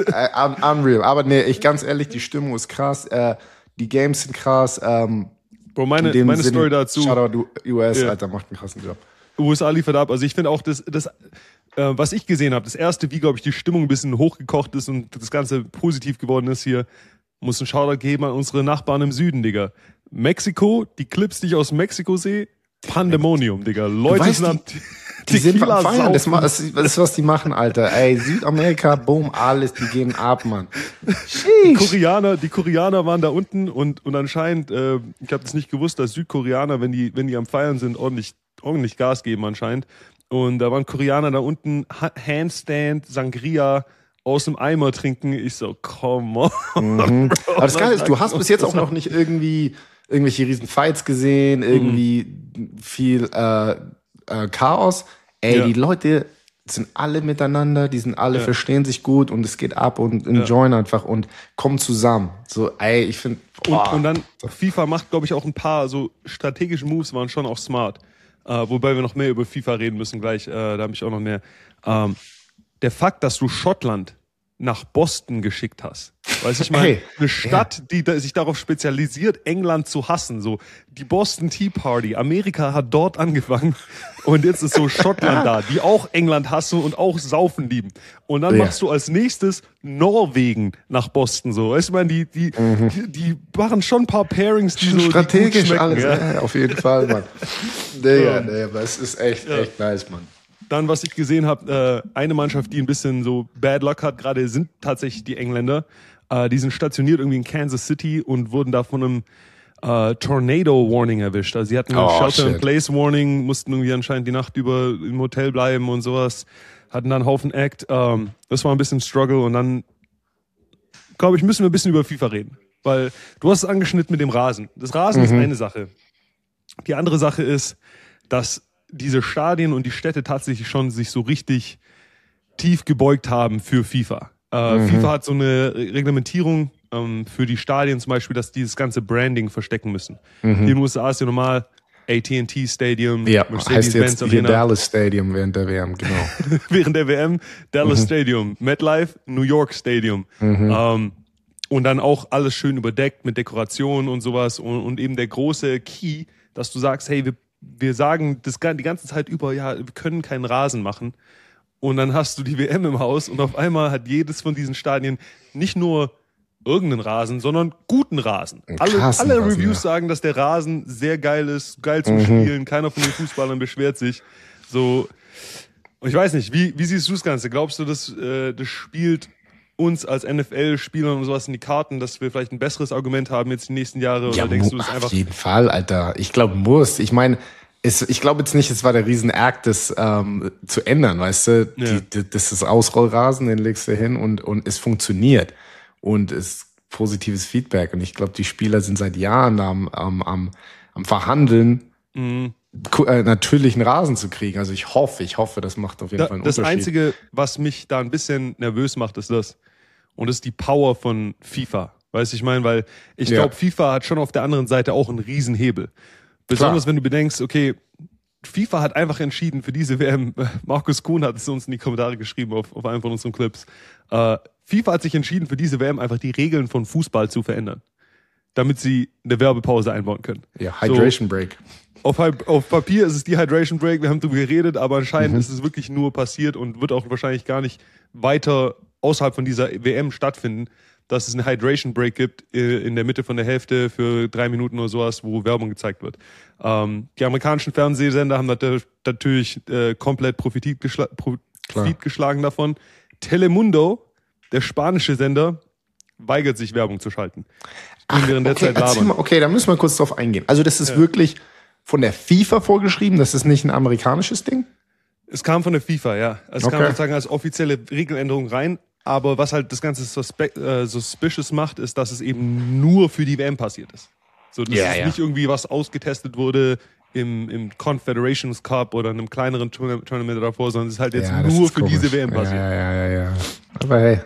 uh, unreal. Aber nee, ich ganz ehrlich, die Stimmung ist krass. Uh, die Games sind krass. Um, Bro, meine, meine Sinne, Story dazu. Shoutout U S, ja. Alter, macht einen krassen Job. U S A liefert ab. Also ich finde auch, das, das äh, was ich gesehen habe, das erste, wie, glaube ich, die Stimmung ein bisschen hochgekocht ist und das Ganze positiv geworden ist hier, muss ein Shoutout geben an unsere Nachbarn im Süden, Digga. Mexiko, die Clips, die ich aus Mexiko sehe, Pandemonium, Digga. Leute weißt, sind am die, die sind am Feiern, das, das ist, was die machen, Alter. Ey, Südamerika, boom, alles, die gehen ab, Mann. Die Koreaner, die Koreaner waren da unten und, und anscheinend, äh, ich habe das nicht gewusst, dass Südkoreaner, wenn die, wenn die am Feiern sind, ordentlich, ordentlich Gas geben anscheinend. Und da waren Koreaner da unten, Handstand, Sangria, aus dem Eimer trinken. Ich so, come on. Mhm. Bro, aber das Geile ist, du hast bis jetzt auch noch nicht irgendwie irgendwelche riesen Fights gesehen, irgendwie mhm. viel äh, äh, Chaos. Ey, ja. die Leute sind alle miteinander, die sind alle, ja. verstehen sich gut und es geht ab und enjoyen ja. einfach und kommen zusammen. So, ey, ich finde. Und, und dann, FIFA macht, glaube ich, auch ein paar so strategische Moves, waren schon auch smart. Äh, wobei wir noch mehr über FIFA reden müssen gleich. Äh, da habe ich auch noch mehr. Ähm, der Fakt, dass du Schottland nach Boston geschickt hast. Weißt du, ich meine, hey, eine Stadt, ja. die da, sich darauf spezialisiert, England zu hassen. So, die Boston Tea Party. Amerika hat dort angefangen und jetzt ist so Schottland da, die auch England hassen und auch saufen lieben. Und dann ja. machst du als nächstes Norwegen nach Boston. So, weißt du, ich meine, die, die, mhm. die, die machen schon ein paar Pairings, die so strategisch die gut alles. Ja. Ja, auf jeden Fall, Mann. Digga, nee, aber es ist echt, ja. echt nice, Mann. Dann, was ich gesehen habe, äh, eine Mannschaft, die ein bisschen so Bad Luck hat, gerade sind tatsächlich die Engländer. Äh, die sind stationiert irgendwie in Kansas City und wurden da von einem äh, Tornado Warning erwischt. Also sie hatten ein oh, Shelter in Place Warning, mussten irgendwie anscheinend die Nacht über im Hotel bleiben und sowas. Hatten dann einen Haufen Act. Ähm, das war ein bisschen Struggle und dann, glaube ich, müssen wir ein bisschen über FIFA reden. Weil du hast es angeschnitten mit dem Rasen. Das Rasen mhm. ist eine Sache. Die andere Sache ist, dass diese Stadien und die Städte tatsächlich schon sich so richtig tief gebeugt haben für FIFA. Äh, mhm. FIFA hat so eine Reglementierung ähm, für die Stadien zum Beispiel, dass die das ganze Branding verstecken müssen. Mhm. Hier in den U S A ist ja normal A T and T Stadium, ja, heißt jetzt hier Dallas Stadium während der W M, genau. während der W M, Dallas mhm. Stadium, MetLife, New York Stadium. Mhm. Ähm, und dann auch alles schön überdeckt mit Dekorationen und sowas und, und eben der große Key, dass du sagst, hey, wir Wir sagen das die ganze Zeit über, ja, wir können keinen Rasen machen. Und dann hast du die W M im Haus und auf einmal hat jedes von diesen Stadien nicht nur irgendeinen Rasen, sondern guten Rasen. Alle, alle Reviews Rasen, ja. sagen, dass der Rasen sehr geil ist, geil zum mhm. Spielen. Keiner von den Fußballern beschwert sich. So, und ich weiß nicht, wie, wie siehst du das Ganze? Glaubst du, dass äh, das spielt uns als N F L-Spielern und sowas in die Karten, dass wir vielleicht ein besseres Argument haben jetzt die nächsten Jahre? Ja, oder denkst du das auf einfach? Auf jeden Fall, Alter. Ich glaube, muss. Ich meine, ich glaube jetzt nicht, es war der Riesen-Act, das ähm, zu ändern, weißt du? Ja. Die, die, das ist Ausrollrasen, den legst du hin und, und es funktioniert. Und es ist positives Feedback. Und ich glaube, die Spieler sind seit Jahren am, am, am, am Verhandeln, mhm. äh, natürlichen Rasen zu kriegen. Also ich hoffe, ich hoffe, das macht auf jeden da, Fall einen das Unterschied. Das Einzige, was mich da ein bisschen nervös macht, ist das. Und das ist die Power von FIFA. Weißt du, ich meine, weil ich Ja. glaube, FIFA hat schon auf der anderen Seite auch einen Riesenhebel. Besonders Klar. wenn du bedenkst, okay, FIFA hat einfach entschieden für diese W M, Markus Kuhn hat es uns in die Kommentare geschrieben auf, auf einem von unseren Clips, äh, FIFA hat sich entschieden für diese W M einfach die Regeln von Fußball zu verändern, damit sie eine Werbepause einbauen können. Ja, Hydration so, Break. Auf, auf Papier ist es die Hydration Break, wir haben darüber geredet, aber anscheinend Mhm. ist es wirklich nur passiert und wird auch wahrscheinlich gar nicht weiter außerhalb von dieser W M stattfinden, dass es eine Hydration Break gibt äh, in der Mitte von der Hälfte für drei Minuten oder sowas, wo Werbung gezeigt wird. Ähm, die amerikanischen Fernsehsender haben natürlich äh, komplett Profit, geschla- Profit geschlagen davon. Telemundo, der spanische Sender, weigert sich Werbung zu schalten. Ach, während der okay, Zeit labern. mal, okay, da müssen wir kurz drauf eingehen. Also das ist Ja. wirklich von der FIFA vorgeschrieben, das ist nicht ein amerikanisches Ding? Es kam von der FIFA, ja. Es Okay. kam sozusagen als offizielle Regeländerung rein. Aber was halt das Ganze suspe- äh, suspicious macht, ist, dass es eben nur für die W M passiert ist. So, das Ja, ist ja. nicht irgendwie was ausgetestet wurde im, im Confederations Cup oder einem kleineren Tourna- Tournament davor, sondern es ist halt jetzt Ja, das nur ist für komisch. diese W M Ja, basiert. ja, ja, ja, ja. Aber hey,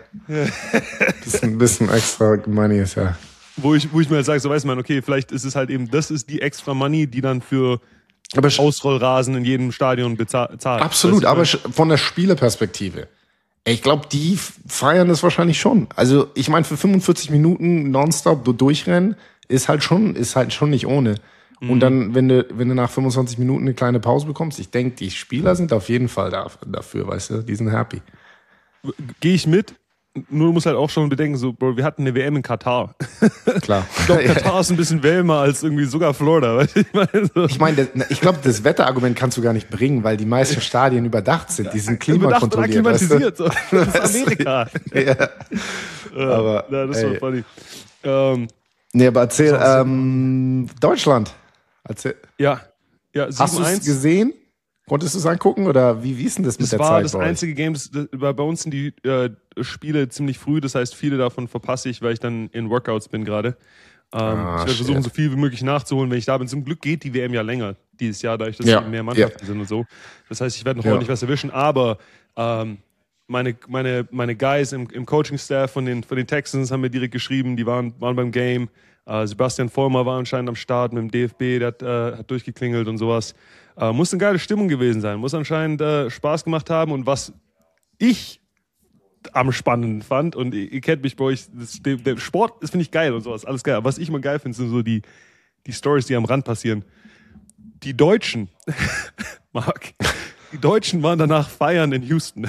das ist ein bisschen extra Money ist ja. Wo ich, wo ich mir halt sage, so weiß man, okay, vielleicht ist es halt eben, das ist die extra Money, die dann für Aber sch- Ausrollrasen in jedem Stadion bezahlt. absolut, aber sch- von der Spielerperspektive. Ich glaube, die f- feiern das wahrscheinlich schon. Also, ich meine, für fünfundvierzig Minuten nonstop du durchrennen, ist halt schon, ist halt schon nicht ohne. Und dann, wenn du, wenn du nach fünfundzwanzig Minuten eine kleine Pause bekommst, ich denke, die Spieler sind auf jeden Fall da, dafür, weißt du, die sind happy. Gehe ich mit. Nur du musst halt auch schon bedenken, so, Bro, wir hatten eine W M in Katar. Klar. Ich glaube, Katar ist ein bisschen wärmer als irgendwie sogar Florida. Weißt du, ich meine, so. Ich meine, das- ich glaube, das Wetterargument kannst du gar nicht bringen, weil die meisten Stadien überdacht sind. Die sind Überdacht und klimakontrolliert. Weißt du? akklimatisiert. So. Das ist Amerika. Ja. Äh, Aber, ja, das war ey. funny. Ähm, Nee, aber erzähl, ähm, Deutschland. Erzähl, ja, ja, hast du es sieben eins. gesehen? Konntest du es angucken oder wie, wie ist denn das mit Das der war Zeit das bei euch? einzige Game, das, das, bei bei uns sind die äh, Spiele ziemlich früh, das heißt, viele davon verpasse ich, weil ich dann in Workouts bin gerade. Ähm, Ah, ich werde versuchen, shit. so viel wie möglich nachzuholen, wenn ich da bin. Zum Glück geht die W M ja länger dieses Jahr, dadurch, dass Ja, eben mehr Mannschaften sind und so. Das heißt, ich werde noch Ja. ordentlich was erwischen, aber ähm, meine, meine, meine Guys im, im Coaching-Staff von den, von den Texans haben mir direkt geschrieben, die waren, waren beim Game. Äh, Sebastian Vollmer war anscheinend am Start mit dem D F B, der hat, äh, hat durchgeklingelt und sowas. Äh, muss eine geile Stimmung gewesen sein, muss anscheinend äh, Spaß gemacht haben und was ich am spannenden fand und ihr, ihr kennt mich bei euch, das, der, der Sport, das finde ich geil und sowas, alles geil. Aber was ich immer geil finde, sind so die, die Stories, die am Rand passieren. Die Deutschen, Marc, die Deutschen waren danach feiern in Houston.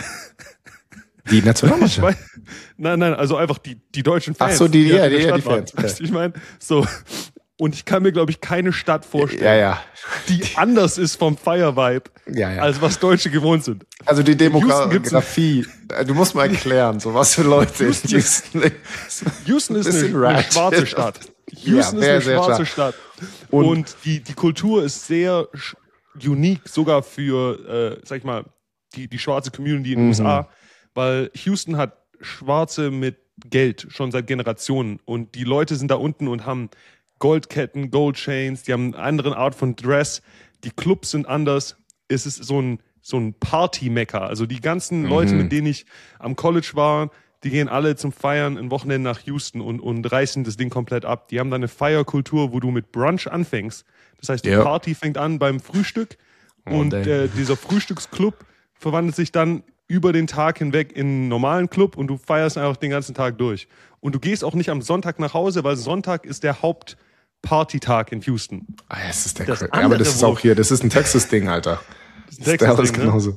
Die Ich Nationalmannschaft. mein, nein, nein, also einfach die, die deutschen Fans. Ach so, die- ja, halt in die- der ja, die Stadt waren. Fans, okay. Weißt du, ich meine, so. Und ich kann mir, glaube ich, keine Stadt vorstellen, Ja, ja. die anders ist vom Fire-Vibe, Ja, ja. als was Deutsche gewohnt sind. Also die Houston gibt's- Demografie, äh, du musst mal erklären, so was für Leute in Houston. Houston ist Bisschen eine, eine ratchet. schwarze Stadt. Ja, Houston ist sehr, eine sehr schwarze stark. Stadt. Und, Und- die, die Kultur ist sehr sch- unique, sogar für, äh, sag ich mal, die, die schwarze Community in den Mhm. U S A, weil Houston hat Schwarze mit Geld schon seit Generationen und die Leute sind da unten und haben Goldketten, Goldchains, die haben eine andere Art von Dress, die Clubs sind anders, es ist so ein, so ein Party-Mecker, also die ganzen Leute, mit denen ich am College war, die gehen alle zum Feiern ein Wochenende nach Houston und, und reißen das Ding komplett ab. Die haben da eine Feierkultur, wo du mit Brunch anfängst. Das heißt, die Ja. Party fängt an beim Frühstück und dang. äh, dieser Frühstücksclub verwandelt sich dann über den Tag hinweg in einen normalen Club und du feierst einfach den ganzen Tag durch. Und du gehst auch nicht am Sonntag nach Hause, weil Sonntag ist der Hauptpartytag in Houston. Ah, das ist der Das Cra- andere, Aber das ist wo- auch hier, das ist ein Texas-Ding, Alter. Das Das ist Dallas Texas-Ding, ne? genauso.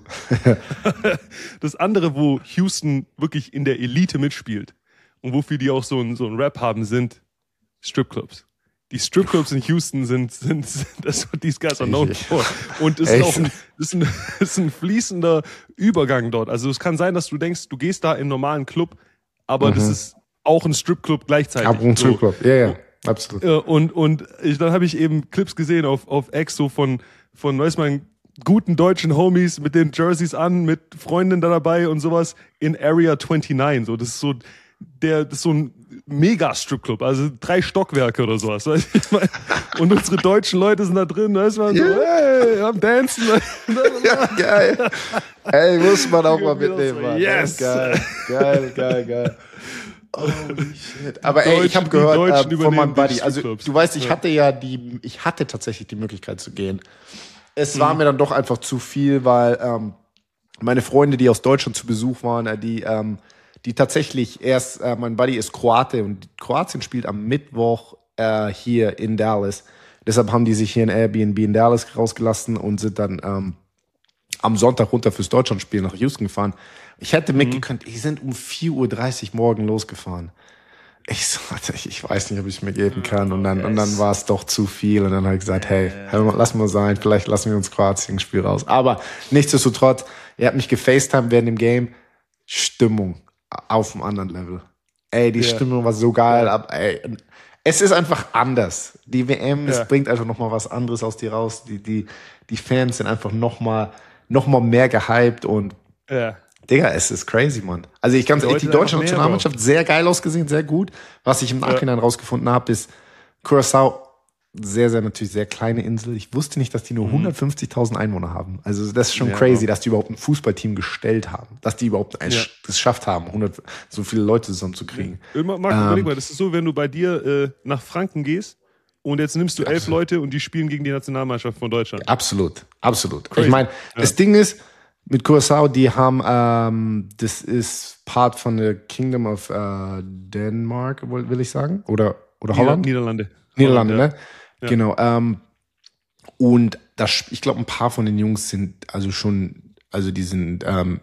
Das andere, wo Houston wirklich in der Elite mitspielt und wofür die auch so ein, so ein Rap haben, sind Stripclubs. Die Stripclubs in Houston sind, sind, sind das what these guys are known Echt? for. Und es ist Echt? auch ein, das ist ein, das ist ein fließender Übergang dort. Also es kann sein, dass du denkst, du gehst da in einen normalen Club, aber das ist auch ein Stripclub gleichzeitig. Aber ein So. Stripclub. Ja, ja, absolut. Äh, Und, und ich, dann habe ich eben Clips gesehen auf, auf X so von, von, weiß man, guten deutschen Homies mit den Jerseys an, mit Freundinnen da dabei und sowas in Area neunundzwanzig. So, das ist so der, das ist so ein Mega-Stripclub, also drei Stockwerke oder sowas. Weißt du, ich mein, und unsere deutschen Leute sind da drin, weißt du, man so, hey, am Dancen. Ja, geil. Ey, muss man auch mal Wieder mitnehmen, so, Mann. yes. Geil, geil, geil, geil. Holy shit. Aber ey, ich Deutschen- habe die gehört Deutschen äh, von übernehmen meinem die Buddy, also Stripclubs. du weißt, ich Ja. hatte ja die, ich hatte tatsächlich die Möglichkeit zu gehen. Es war mir dann doch einfach zu viel, weil ähm, meine Freunde, die aus Deutschland zu Besuch waren, äh, die, ähm, die tatsächlich erst, äh, mein Buddy ist Kroate und Kroatien spielt am Mittwoch äh, hier in Dallas. Deshalb haben die sich hier ein Airbnb in Dallas rausgelassen und sind dann ähm, am Sonntag runter fürs Deutschlandspiel nach Houston gefahren. Ich hätte mitgekönnt, die sind um vier Uhr dreißig morgen losgefahren. Ich so, Alter, ich, ich weiß nicht, ob ich es mir geben kann. Und dann, und dann war es doch zu viel. Und dann habe ich gesagt, hey, hör mal, lass mal sein, vielleicht lassen wir uns Kroatien-Spiel raus. Aber nichtsdestotrotz, ihr habt mich gefacetimed während dem Game. Stimmung auf einem anderen Level. Ey, die Ja. Stimmung war so geil. Aber, ey, es ist einfach anders. Die W M, es Ja. bringt einfach nochmal was anderes aus dir raus. Die, die, die Fans sind einfach nochmal noch mal mehr gehypt und Ja. Digga, es ist crazy, Mann. Also ich ganz Die ehrlich, die Leute deutsche einfach mehr, Nationalmannschaft sehr geil ausgesehen, sehr gut. Was ich im Nachhinein rausgefunden habe, ist, Curaçao sehr, sehr natürlich sehr kleine Insel. Ich wusste nicht, dass die nur Mhm. hundertfünfzigtausend Einwohner haben. Also das ist schon Ja, crazy, wow. dass die überhaupt ein Fußballteam gestellt haben. Dass die überhaupt ein Ja. es geschafft haben, hundert so viele Leute zusammenzukriegen. Immer, Marc, Ähm, überleg mal, das ist so, wenn du bei dir äh, nach Franken gehst und jetzt nimmst du elf Absolut. Leute und die spielen gegen die Nationalmannschaft von Deutschland. Absolut, absolut. Crazy. Ich meine, Ja. das Ding ist, mit Curaçao, die haben, ähm, das ist Part von der Kingdom of äh, Denmark, will will ich sagen. Oder, oder Nieder Holland? Niederlande. Niederlande, Holland, ne? Ja. Genau. Ähm, und das, ich glaube, ein paar von den Jungs sind also schon, also die sind ähm,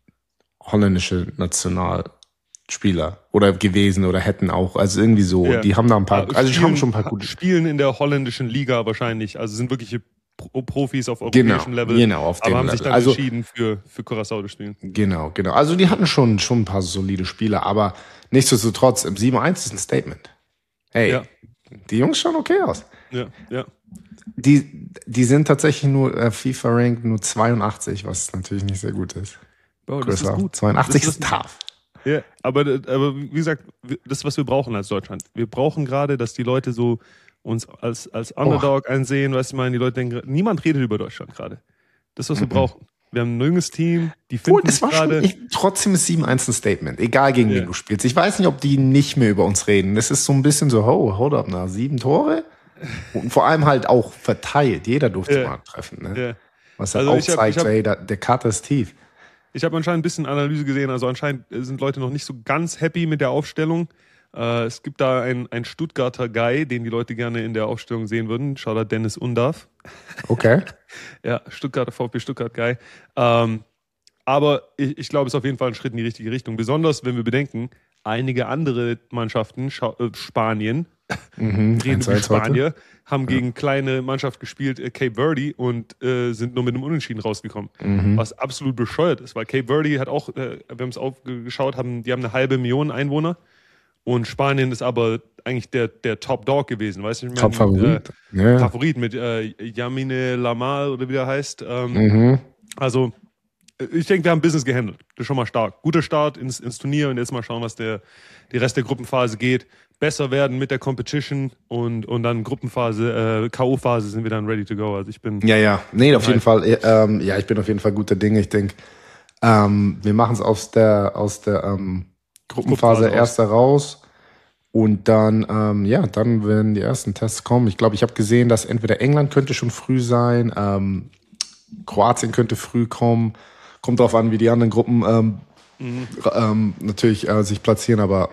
holländische Nationalspieler oder gewesen oder hätten auch, also irgendwie so. Ja. Die haben da ein paar, Ja, also die spielen- haben schon ein paar gute. Spielen in der holländischen Liga wahrscheinlich. Also sind wirkliche Pro Profis auf europäischem Genau, Level. genau, auf dem aber haben sich Level. dann Also- entschieden, für, für Curaçao zu spielen. Genau, genau. Also die hatten schon, schon ein paar solide Spieler, aber nichtsdestotrotz, im sieben eins ist ein Statement. Hey, Ja. die Jungs schauen okay aus. Ja, ja. Die, die sind tatsächlich nur äh, FIFA-Ranked nur zweiundachtzig, was natürlich nicht sehr gut ist. Bro, das ist Größer. gut. zweiundachtzig Das ist tough. Ja, aber, aber wie gesagt, das, was wir brauchen als Deutschland. Wir brauchen gerade, dass die Leute so uns als, als Underdog einsehen, weißt du, ich meine, die Leute denken, niemand redet über Deutschland gerade. Das ist, was wir brauchen. Wir haben ein junges Team, die finden Gut, es sich war schon, gerade. ich, trotzdem ist sieben eins ein Statement, egal gegen Ja. wen du spielst. Ich weiß nicht, ob die nicht mehr über uns reden. Das ist so ein bisschen so, oh, hold up, na, sieben Tore? Und vor allem halt auch verteilt. Jeder durfte Ja. mal treffen. Ne? Ja. Was halt Also auch ich hab- zeigt, ich hab- so, hey, da, der Kater ist tief. Ich habe anscheinend ein bisschen Analyse gesehen, also anscheinend sind Leute noch nicht so ganz happy mit der Aufstellung. Äh, es gibt da einen, einen Stuttgarter Guy, den die Leute gerne in der Aufstellung sehen würden. Shoutout Dennis Undarf. Okay. Ja, Stuttgarter VfB Stuttgart Guy. Ähm, aber ich, ich glaube, es ist auf jeden Fall ein Schritt in die richtige Richtung. Besonders, wenn wir bedenken, einige andere Mannschaften, Scha äh, Spanien, Mhm. reden eins, über eins heute. Spanier, haben gegen kleine Mannschaft gespielt, äh, Cape Verde, und äh, sind nur mit einem Unentschieden rausgekommen. Mhm. Was absolut bescheuert ist, weil Cape Verde hat auch, äh, wir haben es aufgeschaut, haben, die haben eine halbe Million Einwohner, und Spanien ist aber eigentlich der, der Top Dog gewesen, weißt du? Ich meine, Top-Favorit. Äh, Ja. Favorit mit äh, Yamine Lamal oder wie der heißt. Ähm, Mhm. Also, äh, ich denke, wir haben Business gehandelt. Das ist schon mal stark. Guter Start ins, ins Turnier, und jetzt mal schauen, was der, die Rest der Gruppenphase geht. Besser werden mit der Competition, und, und dann Gruppenphase, äh, K O-Phase sind wir dann ready to go. Also ich bin, Ja, ja. Nee, auf jeden Nice. Fall. äh, Ähm, ja, ich bin auf jeden Fall guter Dinge. Ich denke, ähm, wir machen es aus der, aus der ähm, Gruppenphase Gruppenphase erster raus. Und dann, ähm, ja, dann werden die ersten Tests kommen. Ich glaube, ich habe gesehen, dass entweder England könnte schon früh sein, ähm, Kroatien könnte früh kommen. Kommt drauf an, wie die anderen Gruppen ähm, ähm, natürlich äh, sich platzieren. Aber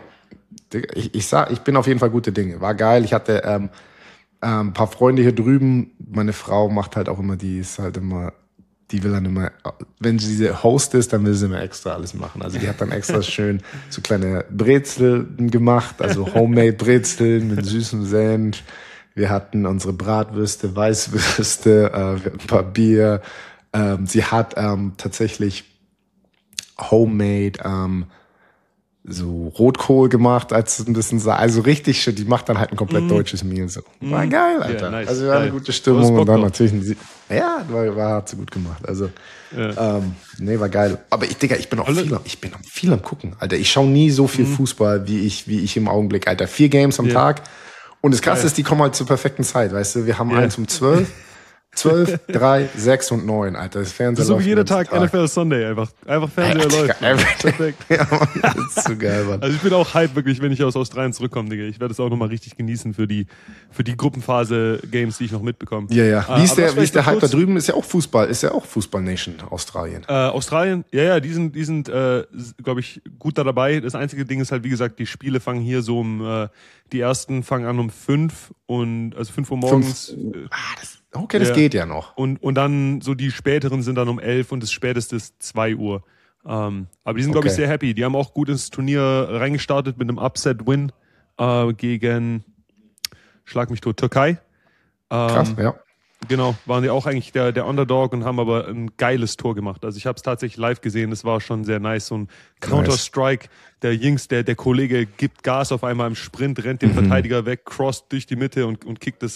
ich, ich sag, ich bin auf jeden Fall gute Dinge. War geil. Ich hatte ähm, ähm, ein paar Freunde hier drüben. Meine Frau macht halt auch immer, die ist halt immer, die will dann immer, wenn sie diese Host ist, dann will sie immer extra alles machen. Also die hat dann extra schön so kleine Brezeln gemacht, also Homemade Brezeln mit süßem Senf. Wir hatten unsere Bratwürste, Weißwürste, äh, wir hatten ein paar Bier. Ähm, sie hat ähm, tatsächlich Homemade ähm, so Rotkohl gemacht, als es ein bisschen sah. Also richtig schön, die macht dann halt ein komplett deutsches Meal. So. War geil, Alter. Ja, nice, also war eine geil. gute Du hast Stimmung Bock und dann drauf. natürlich ein Sie ja, war, war hat sie gut gemacht. Also Ja. ähm, nee, war geil. Aber ich, Digga, ich bin auch Alle- viel, am- ich bin am viel am gucken, Alter. Ich schaue nie so viel Fußball, wie ich, wie ich im Augenblick, Alter. Vier Games am Ja. Tag. Und das Krasse Geil. ist, die kommen halt zur perfekten Zeit, weißt du. Wir haben Ja. eins um zwölf, zwölf, drei, sechs und neun, Alter. Das Fernseher Das ist so wie läuft jeder den ganzen Tag N F L Sunday einfach. Einfach Fernseher Digga, läuft. Mann. everything. Perfekt. Ja, Mann, das ist so geil, Mann. Also ich bin auch hype wirklich, wenn ich aus Australien zurückkomme, Digga. Ich werde es auch nochmal richtig genießen für die, für die Gruppenphase-Games, die ich noch mitbekomme. Ja, ja. Äh, Wie ist aber der, was wie ist der vielleicht Hype noch da kurz- drüben? Ist ja auch Fußball, ist ja auch Fußball-Nation, Australien. Äh, Australien, ja, ja, die sind, die sind, äh, glaube ich, gut da dabei. Das einzige Ding ist halt, wie gesagt, die Spiele fangen hier so um, äh, die ersten fangen an um fünf und, also fünf Uhr morgens. Äh, Ah, das, okay, das Ja. geht ja noch. Und, und dann so die späteren sind dann um elf und das späteste ist zwei Uhr. Ähm, aber die sind, glaube ich, Okay. sehr happy. Die haben auch gut ins Turnier reingestartet mit einem Upset-Win äh, gegen, schlag mich tot, Türkei. Ähm, Krass, ja. Genau, waren die auch eigentlich der, der Underdog und haben aber ein geiles Tor gemacht. Also ich habe es tatsächlich live gesehen, das war schon sehr nice. So ein Counter-Strike, der Jinx, der, der Kollege gibt Gas auf einmal im Sprint, rennt den Verteidiger weg, crosst durch die Mitte und, und kickt das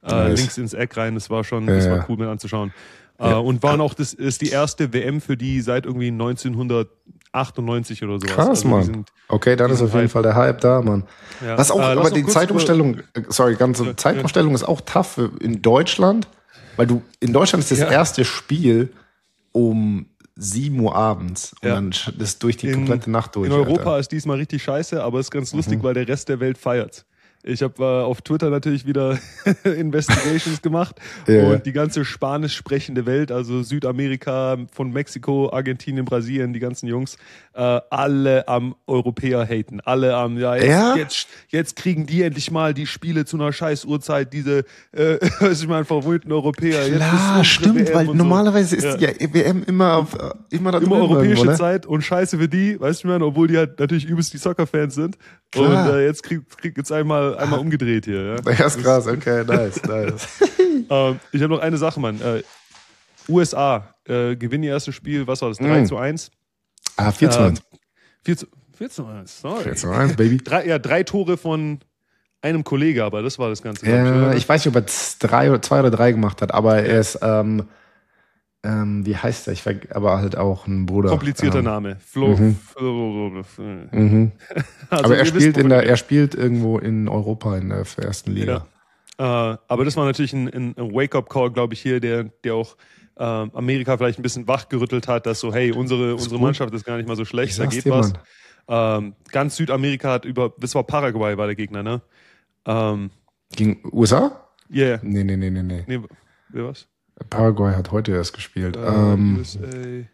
äh, Nice. links ins Eck rein. Das war schon, Ja, das war ja. cool mit anzuschauen. Ja. Äh, und waren auch, das ist die erste W M für die seit irgendwie neunzehnhundertachtundneunzig oder sowas. Krass, Also die Mann. sind- Okay, dann die ist sind auf jeden Hype. Fall der Hype da, Mann. Ja. Was auch, Äh, lass aber noch die kurz Zeitumstellung, äh, sorry, ganze Ja, Zeitumstellung ist auch tough in Deutschland, weil du, in Deutschland ist das Ja. erste Spiel um sieben Uhr abends und Ja. dann sch- das durch die In- komplette Nacht durch. In Europa Alter. ist diesmal richtig scheiße, aber es ist ganz Mhm. lustig, weil der Rest der Welt feiert. Ich habe äh, auf Twitter natürlich wieder Investigations gemacht Ja. und die ganze spanisch sprechende Welt, also Südamerika, von Mexiko, Argentinien, Brasilien, die ganzen Jungs, äh, alle am Europäer haten. Alle am, ja, jetzt, Ja? jetzt, jetzt kriegen die endlich mal die Spiele zu einer scheiß Uhrzeit, diese, äh, was ich meine, verwöhnten Europäer. Jetzt ist Klar, unsere stimmt, W M weil und so. normalerweise ist Ja. die ja W M immer auf, äh, immer da Immer drüben europäische irgendwo, ne? Zeit und scheiße für die, weißt du, man, obwohl die halt natürlich übelst die Soccer-Fans sind. Klar. Und äh, jetzt kriegt krieg jetzt einmal, einmal umgedreht hier. Ja? Ja, ist krass, okay, nice, nice. Ähm, ich habe noch eine Sache, Mann. Äh, U S A äh, gewinnen ihr erstes Spiel, was war das? drei Mm. zu eins? Ah, vier zu eins. Ähm, vier zu, vier zu eins, sorry. vier zu eins, Baby. Drei, ja, drei Tore von einem Kollege, aber das war das Ganze. glaub ich, Ja, oder? ich weiß nicht, ob er z- drei oder zwei oder drei gemacht hat, aber er ist, ähm, ähm, wie heißt er? Ich ver- aber halt auch ein Bruder. Komplizierter ähm, Name. Flo. mhm. Flo Mhm. also, aber er ihr wisst, spielt in wovon der, ich- er spielt irgendwo in Europa in der ersten Liga. Ja. Äh, aber das war natürlich ein, ein, ein Wake-up-Call, glaube ich, hier, der, der auch äh, Amerika vielleicht ein bisschen wachgerüttelt hat, dass so, hey, unsere, unsere gut. Mannschaft ist gar nicht mal so Ich schlecht, da sag's geht dir, was. Mann. Ähm, ganz Südamerika hat über, das war Paraguay, war der Gegner, ne? Ähm, Gegen U S A? yeah. Nee, nee, nee, nee, nee. Nee, wer was? Paraguay hat heute erst gespielt. Äh, ähm, U S A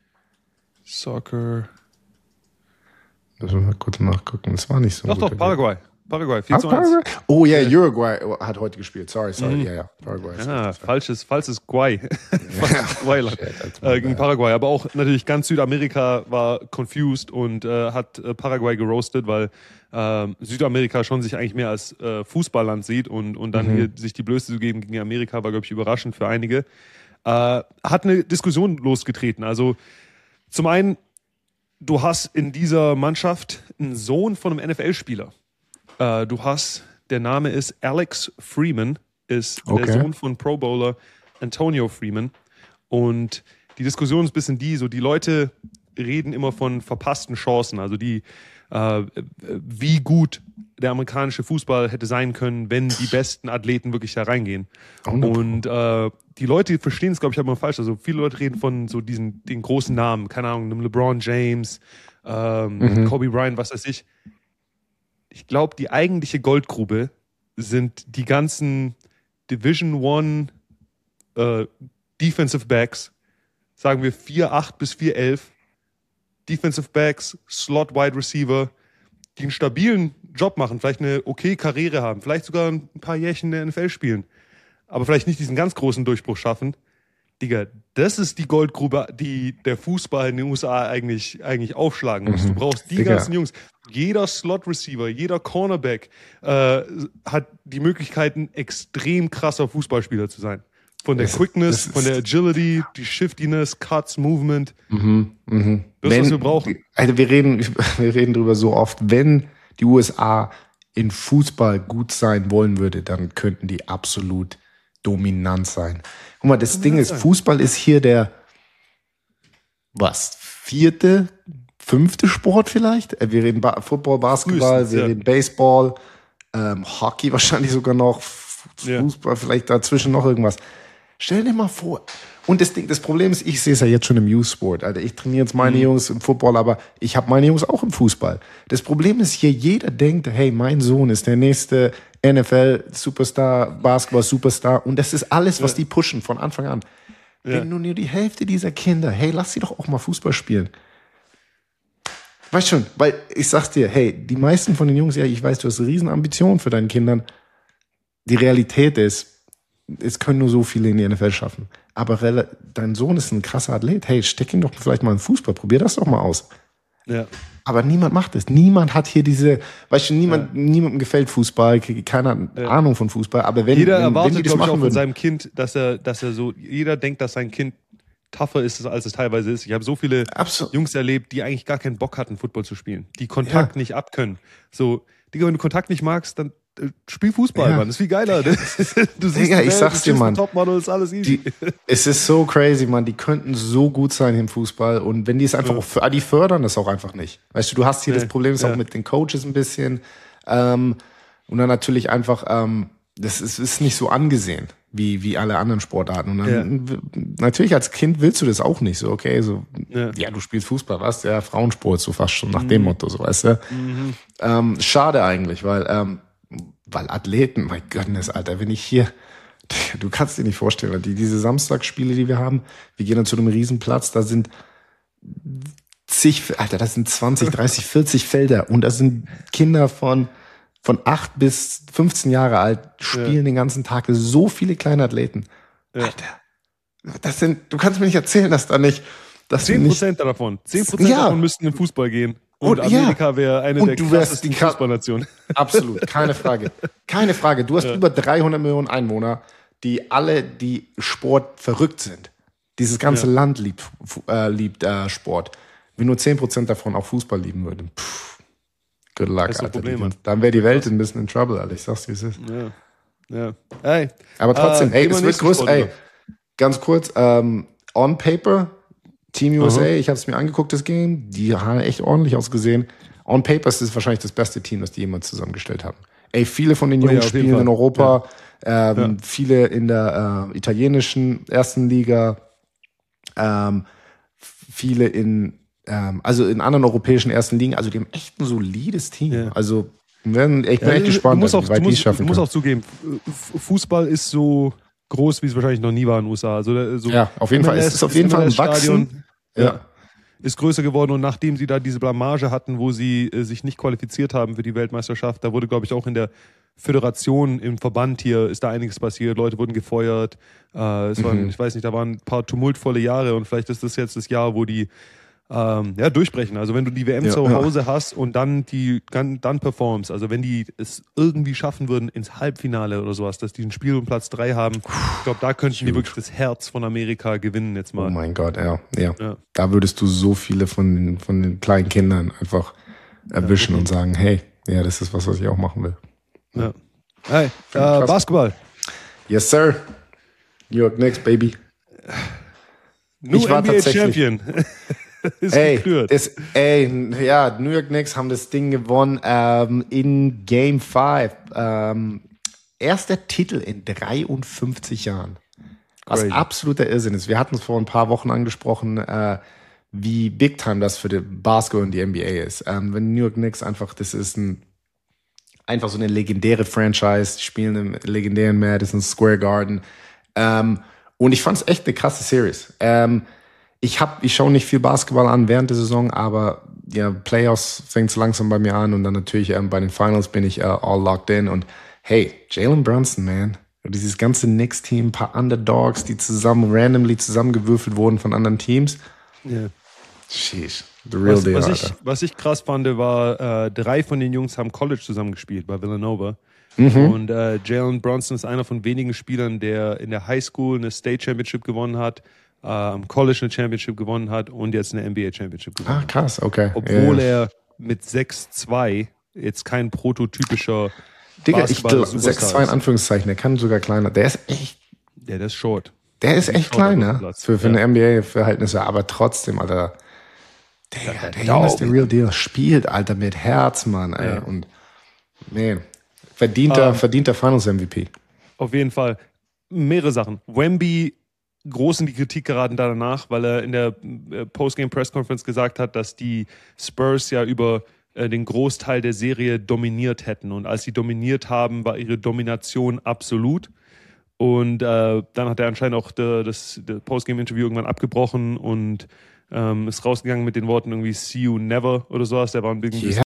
Soccer. Müssen wir mal kurz nachgucken. Das war nicht so Doch, ein doch, guter Paraguay. Paraguay, vier Ah, zu eins. Paraguay? Oh ja, Uruguay hat heute gespielt. Sorry, sorry. Ja, ja, Paraguay. ist Ah, richtig. falsches, falsches Guay. falsches Guayland. Shit, that's Äh, my gegen bad. Paraguay. Aber auch natürlich ganz Südamerika war confused und äh, hat äh, Paraguay geroastet, weil ähm, Südamerika schon sich eigentlich mehr als äh, Fußballland sieht und, und dann Mhm. hier sich die Blöße zu geben gegen Amerika war, glaube ich, überraschend für einige. Äh, hat eine Diskussion losgetreten. Also zum einen, du hast in dieser Mannschaft einen Sohn von einem N F L-Spieler. Äh, du hast, der Name ist Alex Freeman, ist Okay. der Sohn von Pro Bowler Antonio Freeman. Und die Diskussion ist ein bisschen die, so die Leute reden immer von verpassten Chancen, also die, äh, wie gut der amerikanische Fußball hätte sein können, wenn die besten Athleten wirklich da reingehen. hundert Und äh, die Leute verstehen es, glaube ich, immer falsch. Also viele Leute reden von so diesen den großen Namen, keine Ahnung, einem LeBron James, ähm, Mhm. Kobe Bryant, was weiß ich. Ich glaube, die eigentliche Goldgrube sind die ganzen Division One äh, Defensive Backs, sagen wir vier acht bis vier elf, Defensive Backs, Slot Wide Receiver, die einen stabilen Job machen, vielleicht eine okay Karriere haben, vielleicht sogar ein paar Jährchen in der N F L spielen, aber vielleicht nicht diesen ganz großen Durchbruch schaffen. Digga, das ist die Goldgrube, die der Fußball in den U S A eigentlich, eigentlich aufschlagen muss. Mhm. Du brauchst die Digga. ganzen Jungs. Jeder Slot-Receiver, jeder Cornerback äh, hat die Möglichkeit, ein extrem krasser Fußballspieler zu sein. Von der Das- Quickness, das von der ist- Agility, die Shiftiness, Cuts, Movement. Mhm, mhm. Das, was wir brauchen. Also wir reden, wir reden drüber so oft, wenn die U S A in Fußball gut sein wollen würde, dann könnten die absolut dominant sein. Guck mal, das Ding ist, sein. Fußball ist hier der, was, vierte, fünfte Sport vielleicht? Äh, Wir reden ba Football, Basketball, Frühestens, wir ja. reden Baseball, ähm, Hockey wahrscheinlich sogar noch, F- Ja. Fußball, vielleicht dazwischen noch irgendwas. Stell dir mal vor. Und das Ding, das Problem ist, ich sehe es ja jetzt schon im Youth-Sport. Alter, ich trainiere jetzt meine Jungs im Football, aber ich habe meine Jungs auch im Fußball. Das Problem ist hier, jeder denkt, hey, mein Sohn ist der nächste N F L-Superstar, Basketball-Superstar. Und das ist alles, was die pushen von Anfang an. Wenn du nur die Hälfte dieser Kinder, hey, lass sie doch auch mal Fußball spielen. Weißt schon, weil ich sag's dir, hey, die meisten von den Jungs, ja, ich weiß, du hast riesen Ambitionen für deine Kindern. Die Realität ist, es können nur so viele in die N F L schaffen. Aber rela- dein Sohn ist ein krasser Athlet. Hey, steck ihn doch vielleicht mal in Fußball. Probier das doch mal aus. Ja. Aber niemand macht es. Niemand hat hier diese, weißt du, niemand, niemandem gefällt Fußball, keiner hat Ahnung von Fußball. Aber wenn, Jeder wenn, wenn erwartet, die das glaube ich, auch machen von würden, seinem Kind, dass er, dass er so, jeder denkt, dass sein Kind tougher ist, als es teilweise ist. Ich habe so viele Absolut. Jungs erlebt, die eigentlich gar keinen Bock hatten, Football zu spielen, die Kontakt Ja. nicht abkönnen. So, Digga, wenn du Kontakt nicht magst, dann Spiel Fußball, Ja. Mann. Das ist viel geiler. Du siehst Digga, die ich Welt, sag's du dir, siehst Mann. Topmodels, alles easy. Die, es ist so crazy, man. Die könnten so gut sein im Fußball. Und wenn die es einfach Ja. auch für, die fördern das auch einfach nicht. Weißt du, du hast hier Nee, das Problem ist ja. auch mit den Coaches ein bisschen. Ähm, und dann natürlich einfach, ähm, das ist, ist nicht so angesehen wie, wie alle anderen Sportarten. Und dann, w- natürlich als Kind willst du das auch nicht so, okay, so, Ja. ja, du spielst Fußball, was? Ja, Frauensport, so fast schon nach dem Motto, so, weißt du? Ähm, schade eigentlich, weil, ähm, weil Athleten, mein Gottness, Alter, wenn ich hier, du kannst dir nicht vorstellen, die, diese Samstagsspiele, die wir haben, wir gehen dann zu einem Riesenplatz, da sind zig, Alter, das sind zwanzig, dreißig, vierzig Felder und da sind Kinder von, von acht bis fünfzehn Jahre alt, spielen Ja. den ganzen Tag, so viele kleine Athleten. Ja. Alter, das sind, du kannst mir nicht erzählen, dass da nicht, dass wir Zehn nicht, Prozent davon. Zehn Prozent Ja. davon müssten in Fußball gehen. Und, Und- ja. Amerika wäre eine Und der du wärst krassesten die Kra- Fußballnationen. absolut, keine Frage. Keine Frage. Du hast über dreihundert Millionen Einwohner, die alle, die Sport verrückt sind. Dieses ganze Ja. Land liebt, Fu- äh, liebt äh, Sport. Wenn nur zehn Prozent davon auch Fußball lieben würden, pff, good luck, Das ist ein Alter. Problem, Die- Mann. Dann wäre die Welt ein bisschen in Trouble, Alter. Ich sag's, wie es ist. Ja. Ja. Hey. Aber trotzdem, Äh, ey, gehen wir es wird nächsten groß, Sport ey, über. ganz kurz, ähm, on paper, Team U S A, Aha. ich habe es mir angeguckt, das Game, die haben echt ordentlich ausgesehen. On paper ist es wahrscheinlich das beste Team, das die jemals zusammengestellt haben. Ey, viele von den Oh ja, Jungs auf jeden spielen in Fall. Europa, ähm, Ja. viele in der äh, italienischen ersten Liga, ähm, viele in, ähm, also in anderen europäischen ersten Ligen, also die haben echt ein solides Team. Ja. Also, wir werden, ich bin Ja, echt du- gespannt, du musst also, auch, wie weit du die es musst, schaffen du musst können. auch zugeben, F- Fußball ist so groß, wie es wahrscheinlich noch nie war in den U S A. Also, äh, so Ja, auf jeden Fall. Es ist auf jeden Fall ein M L S-Stadion, Wachsen. Ja. Ja. Ist größer geworden und nachdem sie da diese Blamage hatten, wo sie äh, sich nicht qualifiziert haben für die Weltmeisterschaft, da wurde, glaube ich, auch in der Föderation, im Verband hier, ist da einiges passiert. Leute wurden gefeuert. Äh, es waren, ich weiß nicht, da waren ein paar tumultvolle Jahre und vielleicht ist das jetzt das Jahr, wo die ähm, ja, durchbrechen. Also wenn du die W M Ja, zu ja. Hause hast und dann die dann, dann performst, also wenn die es irgendwie schaffen würden ins Halbfinale oder sowas, dass die ein Spiel um Platz drei haben, ich glaube, da könnten die wirklich das Herz von Amerika gewinnen jetzt mal. Oh mein Gott, ja, ja. Ja. Da würdest du so viele von den, von den kleinen Kindern einfach erwischen und sagen, hey, ja, das ist was, was ich auch machen will. Ja. Hey, äh, Krass. Basketball. Yes, sir. New York Knicks, baby. New Ich war N B A tatsächlich- Champion. ist Ey, gekürt. es, ey, ja, New York Knicks haben das Ding gewonnen ähm, in Game fünf. Ähm, erster Titel in dreiundfünfzig Jahren. Was Crazy. absoluter Irrsinn ist. Wir hatten es vor ein paar Wochen angesprochen, äh, wie big time das für den Basketball und die N B A ist. Ähm, wenn New York Knicks einfach, das ist ein einfach so eine legendäre Franchise, die spielen im legendären Madison Square Garden. Ähm, und ich fand es echt eine krasse Series. Ähm, ich hab, ich schaue nicht viel Basketball an während der Saison, aber ja, Playoffs fängt es langsam bei mir an und dann natürlich ähm, bei den Finals bin ich äh, all locked in. Und hey, Jalen Brunson, man. Und dieses ganze Knicks-Team, ein paar Underdogs, die zusammen, randomly zusammengewürfelt wurden von anderen Teams. Ja. Sheesh, the real Was, deal, was, ich, Alter. was ich krass fand, war, äh, drei von den Jungs haben College zusammengespielt bei Villanova. Mhm. Und äh, Jalen Brunson ist einer von wenigen Spielern, der in der High School eine State Championship gewonnen hat, äh, am College eine Championship gewonnen hat und jetzt eine N B A Championship gewonnen Ah, hat. krass, okay. Obwohl ja, ja. er mit sechs zwei jetzt kein prototypischer Digga, ich glaube, Basketball-Superstar sechs zwei in ist. Anführungszeichen, der kann sogar kleiner. Der ist echt, Ja, der ist short. der ist echt Schaut klein, auf den ne? Platz. Für, für Ja. eine N B A-Verhältnisse, aber trotzdem, Alter. Digga, der Junge ist der Daumen. real deal. Spielt, Alter, mit Herz, Mann, ey. Ja. Und, man, verdienter, Ähm, verdienter Finals-M V P. Auf jeden Fall. Mehrere Sachen. Wemby, groß in die Kritik geraten danach, weil er in der äh, Postgame-Press-Conference gesagt hat, dass die Spurs ja über äh, den Großteil der Serie dominiert hätten. Und als sie dominiert haben, war ihre Domination absolut. Und äh, dann hat er anscheinend auch de, das, das Postgame-Interview irgendwann abgebrochen und ähm, ist rausgegangen mit den Worten irgendwie See you never oder sowas. Der war ein bisschen. Ja.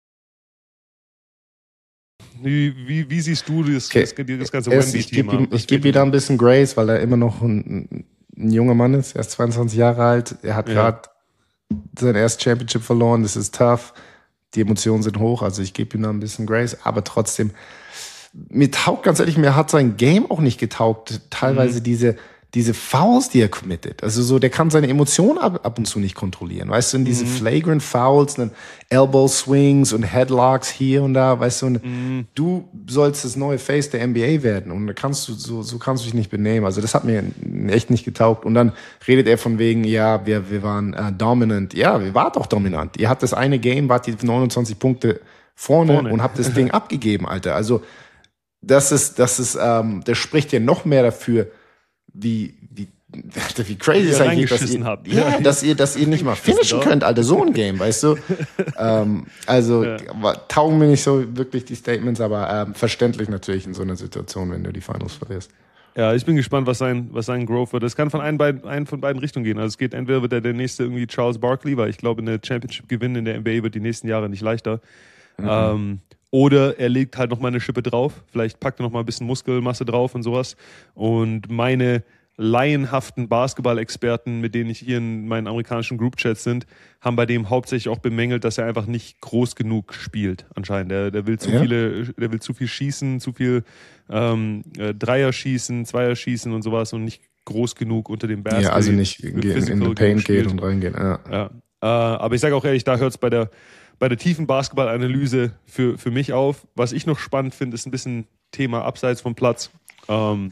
Wie, wie, wie siehst du das, Okay. das, das ganze Erst, ich Wemby-Thema? gebe ihm, ich geb ihm da ein bisschen Grace, weil er immer noch ein, ein junger Mann ist. Er ist zweiundzwanzig Jahre alt. Er hat Ja. gerade sein erstes Championship verloren. Das ist tough. Die Emotionen sind hoch. Also ich gebe ihm da ein bisschen Grace. Aber trotzdem, mir taugt ganz ehrlich, mir hat sein Game auch nicht getaugt. Teilweise Mhm. diese, diese Fouls, die er committet, also so, der kann seine Emotionen ab, ab und zu nicht kontrollieren, weißt du, und diese mhm. flagrant Fouls, dann Elbow Swings und Headlocks hier und da, weißt du, und mhm. du sollst das neue Face der N B A werden und da kannst du, so, so kannst du dich nicht benehmen, also das hat mir echt nicht getaugt und dann redet er von wegen, ja, wir, wir waren äh, dominant, ja, wir waren doch dominant, ihr habt das eine Game, wart die neunundzwanzig Punkte vorne, vorne. und habt das Ding abgegeben, Alter, also das ist, das ist, ähm, das spricht ja noch mehr dafür, wie, wie, wie crazy ist eigentlich, dass ihr, habt. Ja, dass ihr, dass ihr nicht mal finishen könnt, Alter, so ein Game, weißt du? ähm, also, ja. taugen mir nicht so wirklich die Statements, aber ähm, verständlich natürlich in so einer Situation, wenn du die Finals verlierst. Ja, ich bin gespannt, was sein, was sein Growth wird. Es kann von einen, beiden, einen von beiden Richtungen gehen. Also es geht entweder wird er der nächste irgendwie Charles Barkley, weil ich glaube, eine Championship gewinnen in der N B A wird die nächsten Jahre nicht leichter. Mhm. Ähm, Oder er legt halt noch mal eine Schippe drauf. Vielleicht packt er noch mal ein bisschen Muskelmasse drauf und sowas. Und meine laienhaften Basketball-Experten, mit denen ich hier in meinen amerikanischen Groupchats sind, haben bei dem hauptsächlich auch bemängelt, dass er einfach nicht groß genug spielt, anscheinend. Der, der will zu ja. viele, der will zu viel schießen, zu viel ähm, Dreier schießen, Zweier schießen und sowas und nicht groß genug unter dem Basket. Ja, also nicht in, in den Paint geht und reingehen. Ja. Ja. Äh, aber ich sage auch ehrlich, da hört es bei der bei der tiefen Basketballanalyse für, für mich auf. Was ich noch spannend finde, ist ein bisschen Thema abseits vom Platz. Ähm,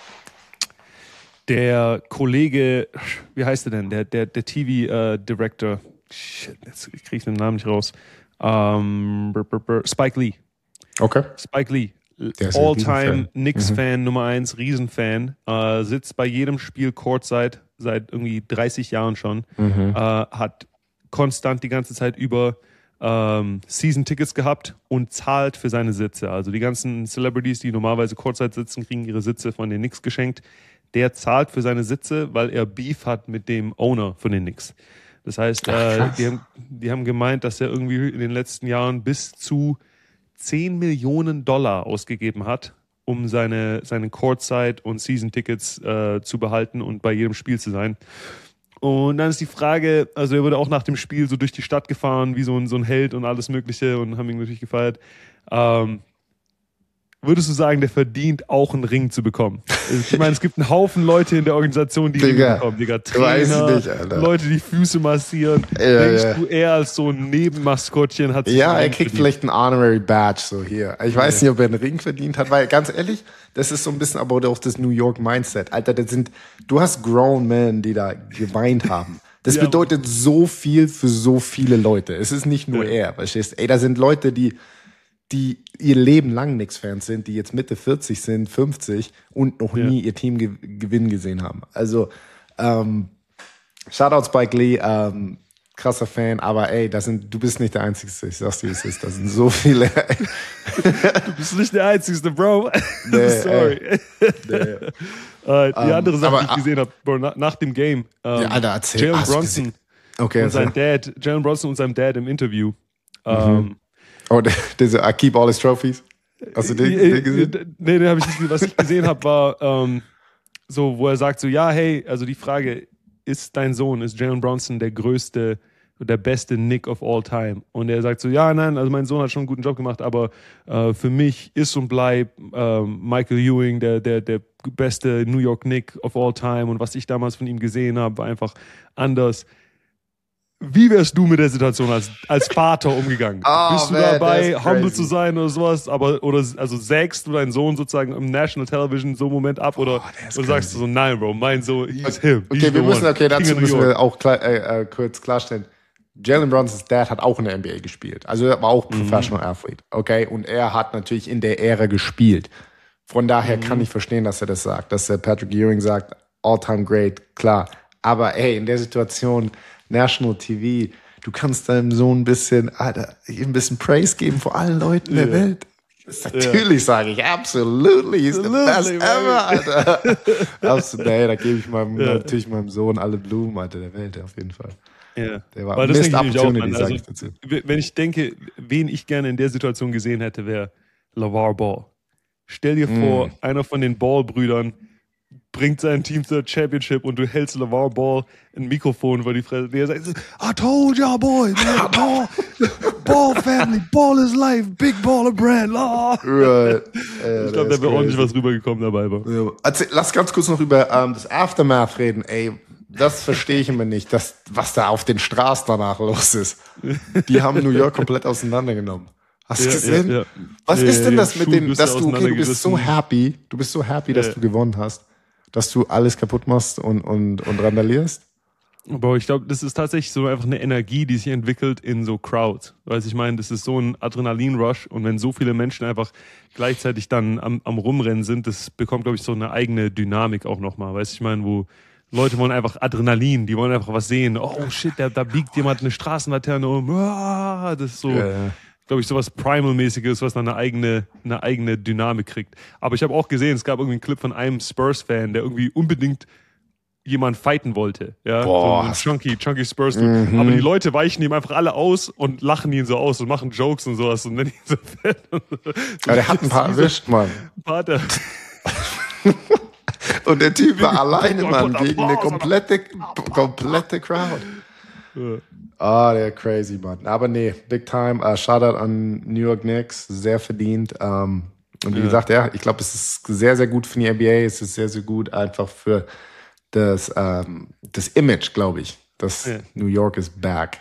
der Kollege, wie heißt er denn? Der, der, der T V-Director, äh, shit, jetzt kriege ich den Namen nicht raus. Ähm, brr, brr, brr, Spike Lee. Okay. Spike Lee. All-Time Knicks-Fan, mhm. Nummer eins, Riesenfan. Äh, sitzt bei jedem Spiel Courtside, seit irgendwie dreißig Jahren schon. Mhm. Äh, hat konstant die ganze Zeit über ähm, Season-Tickets gehabt und zahlt für seine Sitze. Also die ganzen Celebrities, die normalerweise Courtside sitzen, kriegen ihre Sitze von den Knicks geschenkt. Der zahlt für seine Sitze, weil er Beef hat mit dem Owner von den Knicks. Das heißt, äh, die, haben, die haben gemeint, dass er irgendwie in den letzten Jahren bis zu zehn Millionen Dollar ausgegeben hat, um seine, seine Courtside und Season-Tickets äh, zu behalten und bei jedem Spiel zu sein. Und dann ist die Frage, also er wurde auch nach dem Spiel so durch die Stadt gefahren, wie so ein, so ein Held und alles Mögliche und haben ihn natürlich gefeiert. Ähm, würdest du sagen, der verdient auch einen Ring zu bekommen? Ich meine, es gibt einen Haufen Leute in der Organisation, die Ringe bekommen. Digga, Trainer, nicht, Leute, die Füße massieren. Ja, Denkst ja. du, er als so ein Nebenmaskottchen hat sich Ja, er kriegt verdient? Vielleicht einen Honorary Badge so hier. Ich weiß ja. nicht, ob er einen Ring verdient hat, weil ganz ehrlich, das ist so ein bisschen aber auch das New York Mindset. Alter, das sind, du hast grown men, die da geweint haben. Das ja, bedeutet so viel für so viele Leute. Es ist nicht nur ja. er, verstehst du? Ey, da sind Leute, die die ihr Leben lang Knicks-Fans sind, die jetzt Mitte vierzig sind, fünfzig und noch ja. nie ihr Team ge- gewinnen gesehen haben. Also, ähm, Shoutout Spike Lee, ähm, krasser Fan, aber ey, das sind, du bist nicht der Einzige, ich sag's dir, es ist, da sind so viele. Du bist nicht der Einzige, Bro. Nee, sorry. Nee. uh, die um, andere Sache, aber, die ich gesehen habe, Bro, nach, nach dem Game, ähm, ja, Alter, erzähl, Jalen Bronson okay, und sein Dad, Jalen Bronson und seinem Dad im Interview, mhm. ähm, Oh, diese I keep all his trophies. Hast du den, den gesehen? Nee, den habe ich nicht gesehen. Was ich gesehen habe, war ähm, so, wo er sagt so, ja, hey, also die Frage, ist dein Sohn, ist Jalen Bronson der größte, der beste Knick of all time? Und er sagt so, ja, nein, also mein Sohn hat schon einen guten Job gemacht, aber äh, für mich ist und bleibt äh, Michael Ewing der, der, der beste New York Knick of all time und was ich damals von ihm gesehen habe, war einfach anders. Wie wärst du mit der Situation als, als Vater umgegangen? Oh, Bist du man, dabei, humble zu sein oder sowas? Aber, oder, also sägst du deinen Sohn sozusagen im National Television so einen Moment ab? Oder, oh, oder sagst du so, nein, Bro, mein Sohn, he's okay, him. Okay, wir müssen, okay, dazu müssen wir auch klar, äh, äh, kurz klarstellen. Jalen Bronsons Dad hat auch in der N B A gespielt. Also er war auch mhm. Professional Athlete. Okay, und er hat natürlich in der Ära gespielt. Von daher mhm. kann ich verstehen, dass er das sagt. Dass der Patrick Ewing sagt, all-time great, klar. Aber ey, in der Situation, National T V, du kannst deinem Sohn ein bisschen, Alter, ein bisschen Praise geben vor allen Leuten yeah. der Welt. Natürlich yeah. sage ich, absolutely, he's the best ever, Alter. Absolut, ey, da gebe ich meinem, yeah. natürlich meinem Sohn alle Blumen, Alter, der Welt, auf jeden Fall. Ja. Der war Missed Opportunity, sage ich dazu. Wenn ich denke, wen ich gerne in der Situation gesehen hätte, wäre LeVar Ball. Stell dir mm. vor, einer von den Ball-Brüdern bringt sein Team zur Championship und du hältst LeVar Ball ein Mikrofon über die Fresse. Der sagt, I told y'all boys, man, Ball, Ball family, Ball is life, big baller brand. Oh. Right. Ich glaube, da wäre ordentlich was rübergekommen dabei. Ja. Erzähl, lass ganz kurz noch über ähm, das Aftermath reden. Ey, das verstehe ich immer nicht, das, was da auf den Straßen danach los ist. Die haben New York komplett auseinandergenommen. Hast du Ja, gesehen? ja, ja. Was Ja, ist denn ja, das mit den, Schulbüsse dass du, okay, du bist so auseinandergerissen. happy, du bist so happy, dass Ja. du gewonnen hast, dass du alles kaputt machst und, und, und randalierst? Aber ich glaube, das ist tatsächlich so einfach eine Energie, die sich entwickelt in so Crowds. Weißt, ich meine, das ist so ein Adrenalin-Rush und wenn so viele Menschen einfach gleichzeitig dann am, am Rumrennen sind, das bekommt, glaube ich, so eine eigene Dynamik auch nochmal. Weißt, ich meine, wo Leute wollen einfach Adrenalin, die wollen einfach was sehen. Oh shit, da, da biegt jemand eine Straßenlaterne um. Ah, das ist so, Ja, ja. glaube ich, sowas Primal-mäßiges, was dann eine eigene, eine eigene Dynamik kriegt. Aber ich habe auch gesehen, es gab irgendwie einen Clip von einem Spurs-Fan, der irgendwie unbedingt jemand fighten wollte. Ja? Boah. So ein chunky, chunky Spurs. Mhm. Aber die Leute weichen ihm einfach alle aus und lachen ihn so aus und machen Jokes und sowas und nennen ihn so fett. Ja, der hat ein paar erwischt, Mann. Pater. Und der Typ war alleine, Mann, gegen eine komplette, komplette Crowd. Ah, der crazy, Mann. Aber nee, big time. Uh, Shoutout an New York Knicks, sehr verdient. Um, und wie Ja. gesagt, ja, ich glaube, es ist sehr, sehr gut für die N B A. Es ist sehr, sehr gut einfach für das, um, das Image, glaube ich. Das Ja. New York is back.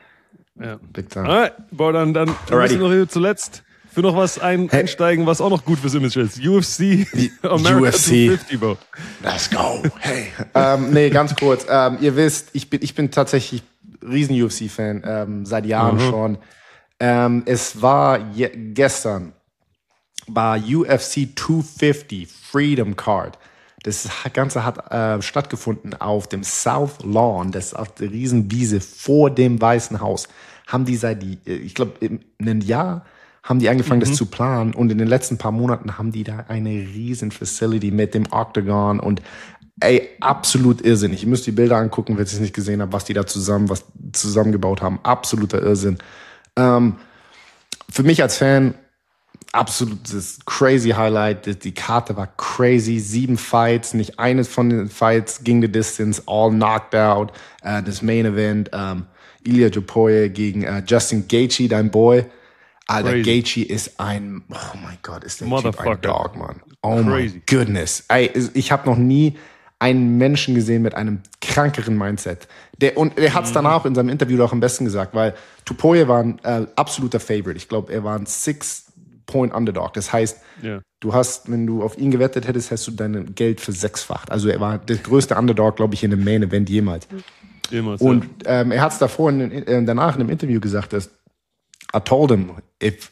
Ja. Big time. Alright, boah, dann, dann Alrighty. müssen wir noch hier zuletzt für noch was ein, Hey. einsteigen, was auch noch gut fürs Image ist. U F C, America U F C. zweihundertfünfzig, Bro. Let's go. Hey. ähm, nee, ganz kurz. Ähm, ihr wisst, ich bin, ich bin tatsächlich riesen U F C-Fan, ähm, seit Jahren Mhm. schon. Ähm, es war je, gestern, war U F C zweihundertfünfzig Freedom Card. Das Ganze hat äh, stattgefunden auf dem South Lawn, das ist auf der Riesenwiese vor dem Weißen Haus. Haben die seit, die, ich glaube, in einem Jahr haben die angefangen, das zu planen. Und in den letzten paar Monaten haben die da eine riesen Facility mit dem Octagon und ey, absolut irrsinnig. Ihr müsst die Bilder angucken, wenn ihr es nicht gesehen habt, was die da zusammen, was zusammengebaut haben. Absoluter Irrsinn. Ähm, für mich als Fan, absolutes crazy Highlight. Die Karte war crazy. Sieben Fights, nicht eines von den Fights ging the distance, all knocked out. Äh, das Main Event, ähm, Ilia Topuria gegen äh, Justin Gaethje, dein Boy. Alter, Crazy. Gaethje ist ein, oh mein Gott, ist der Typ ein Motherfucker. Dog, Mann. Oh Crazy. my goodness. Ey, ich habe noch nie einen Menschen gesehen mit einem krankeren Mindset. Der, und er hat es danach in seinem Interview auch am besten gesagt, weil Topuria war ein äh, absoluter Favorite. Ich glaube, er war ein Six-Point-Underdog. Das heißt, Ja. du hast, wenn du auf ihn gewettet hättest, hast du dein Geld versechsfacht. Also er war der größte Underdog, glaube ich, in einem Main-Event jemals. Immer Und ähm, er hat es davor, in, äh, danach in einem Interview gesagt, dass I told him, if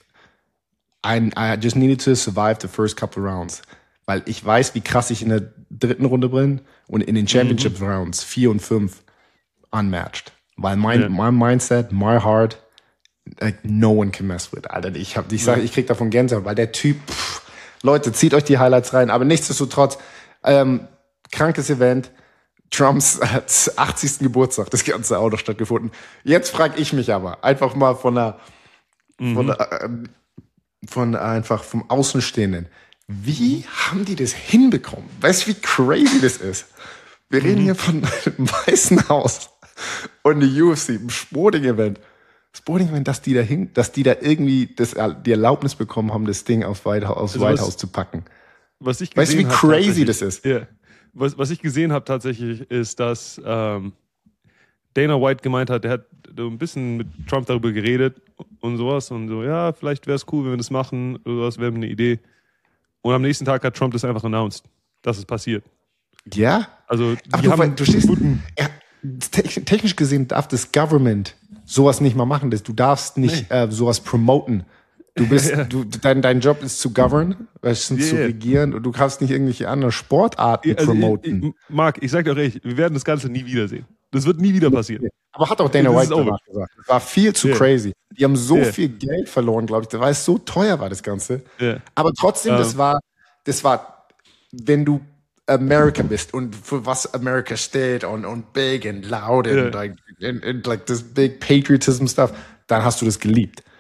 I, I just needed to survive the first couple of rounds. Weil ich weiß, wie krass ich in der dritten Runde bin und in den Championship Rounds vier und fünf unmatched. Weil mein, Ja. my mindset, my heart, like no one can mess with. Alter, ich hab, ich sag, ich krieg davon Gänsehaut, weil der Typ, pff, Leute, zieht euch die Highlights rein, aber nichtsdestotrotz, ähm, krankes Event. Trumps achtzigsten Geburtstag, das Ganze auch noch stattgefunden. Jetzt frage ich mich aber, einfach mal von der, von, der, äh, von einfach vom Außenstehenden, wie haben die das hinbekommen? Weißt du, wie crazy das ist? Wir reden hier von einem Weißen Haus und eine U F C, ein Sporting-Event. Sporting-Event, dass die da hin, dass die da irgendwie das, die Erlaubnis bekommen haben, das Ding aufs White House, aufs Also White was- House zu packen. Was ich Weißt du, wie gesehen hab crazy tatsächlich- das ist? Ja. Was, was ich gesehen habe tatsächlich, ist, dass ähm, Dana White gemeint hat, der hat so ein bisschen mit Trump darüber geredet und sowas und so, ja, vielleicht wäre es cool, wenn wir das machen oder sowas, wäre eine Idee. Und am nächsten Tag hat Trump das einfach announced, dass es passiert. Ja? Also, Aber die du, haben wei- du stehst, ja, te technisch gesehen darf das Government sowas nicht mal machen. Das- Du darfst nicht äh, sowas promoten. Du bist, Ja. du, dein, dein Job ist zu govern, weißt du, zu Yeah. regieren und du kannst nicht irgendwelche anderen Sportarten also, promoten. ich, ich, Marc, ich sag dir auch ehrlich, wir werden das Ganze nie wiedersehen. Das wird nie wieder passieren. Aber hat auch Dana Das White ist over. danach gesagt. Das war viel zu Yeah. crazy. Die haben so Yeah. viel Geld verloren, glaube ich, weil es so teuer war, das Ganze. Yeah. Aber trotzdem, das Ähm. war, das war, wenn du America bist und für was America steht und, und big and loud and, Yeah. like, and, and like this big patriotism stuff, dann hast du das geliebt.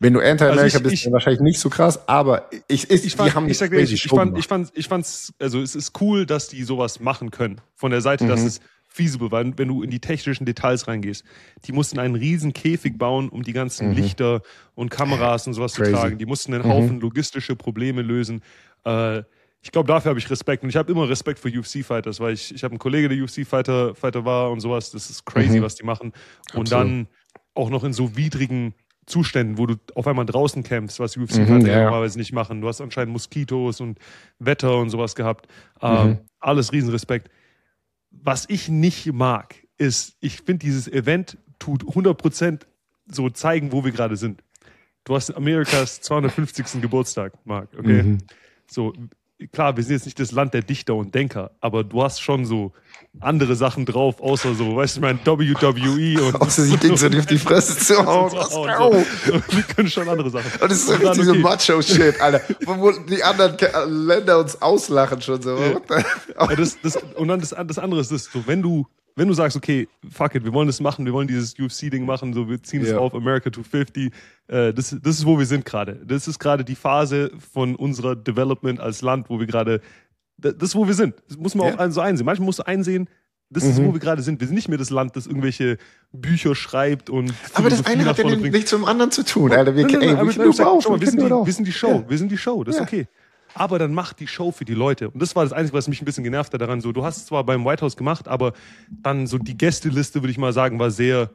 Wenn du Anti-America Also ich- bist, ich- dann wahrscheinlich nicht so krass, aber ich, ich, Ich fand, die haben ich, sag dir, crazy ich, Show fand, gemacht. ich fand, ich fand's, also es ist cool, dass die sowas machen können. Von der Seite, dass Mhm. es feasible war, wenn du in die technischen Details reingehst. Die mussten einen riesen Käfig bauen, um die ganzen Mhm. Lichter und Kameras und sowas Crazy. zu tragen. Die mussten einen Mhm. Haufen logistische Probleme lösen. Äh, ich glaube, dafür habe ich Respekt. Und ich habe immer Respekt für U F C-Fighters, weil ich, ich habe einen Kollege, der U F C-Fighter Fighter war und sowas. Das ist crazy, Mhm. was die machen. Und Absolut. dann auch noch in so widrigen Zuständen, wo du auf einmal draußen kämpfst, was U F Mhm, C-Fighter ja, ja. normalerweise nicht machen. Du hast anscheinend Moskitos und Wetter und sowas gehabt. Mhm. Ähm, alles Riesenrespekt. Was ich nicht mag, ist, ich finde, dieses Event tut hundert Prozent so zeigen, wo wir gerade sind. Du hast Amerikas zweihundertfünfzigsten Geburtstag, Marc, okay? Mhm. So, klar, wir sind jetzt nicht das Land der Dichter und Denker, aber du hast schon so andere Sachen drauf, außer so, weißt du, ich meine, W W E und Außer die Dings auf die Fresse zu hauen. und Let's so. go. Wir können schon andere Sachen. Und das ist so Und dann, richtig so okay. Macho-Shit, Alter. Wo, wo die anderen Ke- Länder uns auslachen schon so. Ja. What the- Ja, das, das, und dann das, das andere ist das, so, wenn du, wenn du sagst, okay, fuck it, wir wollen das machen, wir wollen dieses U F C-Ding machen, so, wir ziehen es Ja. auf America two fifty, äh, das, das ist, wo wir sind gerade. Das ist gerade die Phase von unserer Development als Land, wo wir gerade, das ist, wo wir sind. Das muss man Ja. auch so einsehen. Manchmal musst du einsehen, das ist, wo wir gerade sind. Wir sind nicht mehr das Land, das irgendwelche Bücher schreibt und Aber das Philosophie eine nach hat ja vorne bringt. nichts zum anderen zu tun, Alter. Wir, Nein, nein, ey, nein, we aber can ich do sag, both, schau mal, we wir can sind do die, it all. wir sind die Show, Ja. wir sind die Show, das ist Ja. okay. Aber dann macht die Show für die Leute. Und das war das Einzige, was mich ein bisschen genervt hat daran. So, du hast es zwar beim White House gemacht, aber dann so die Gästeliste, würde ich mal sagen, war sehr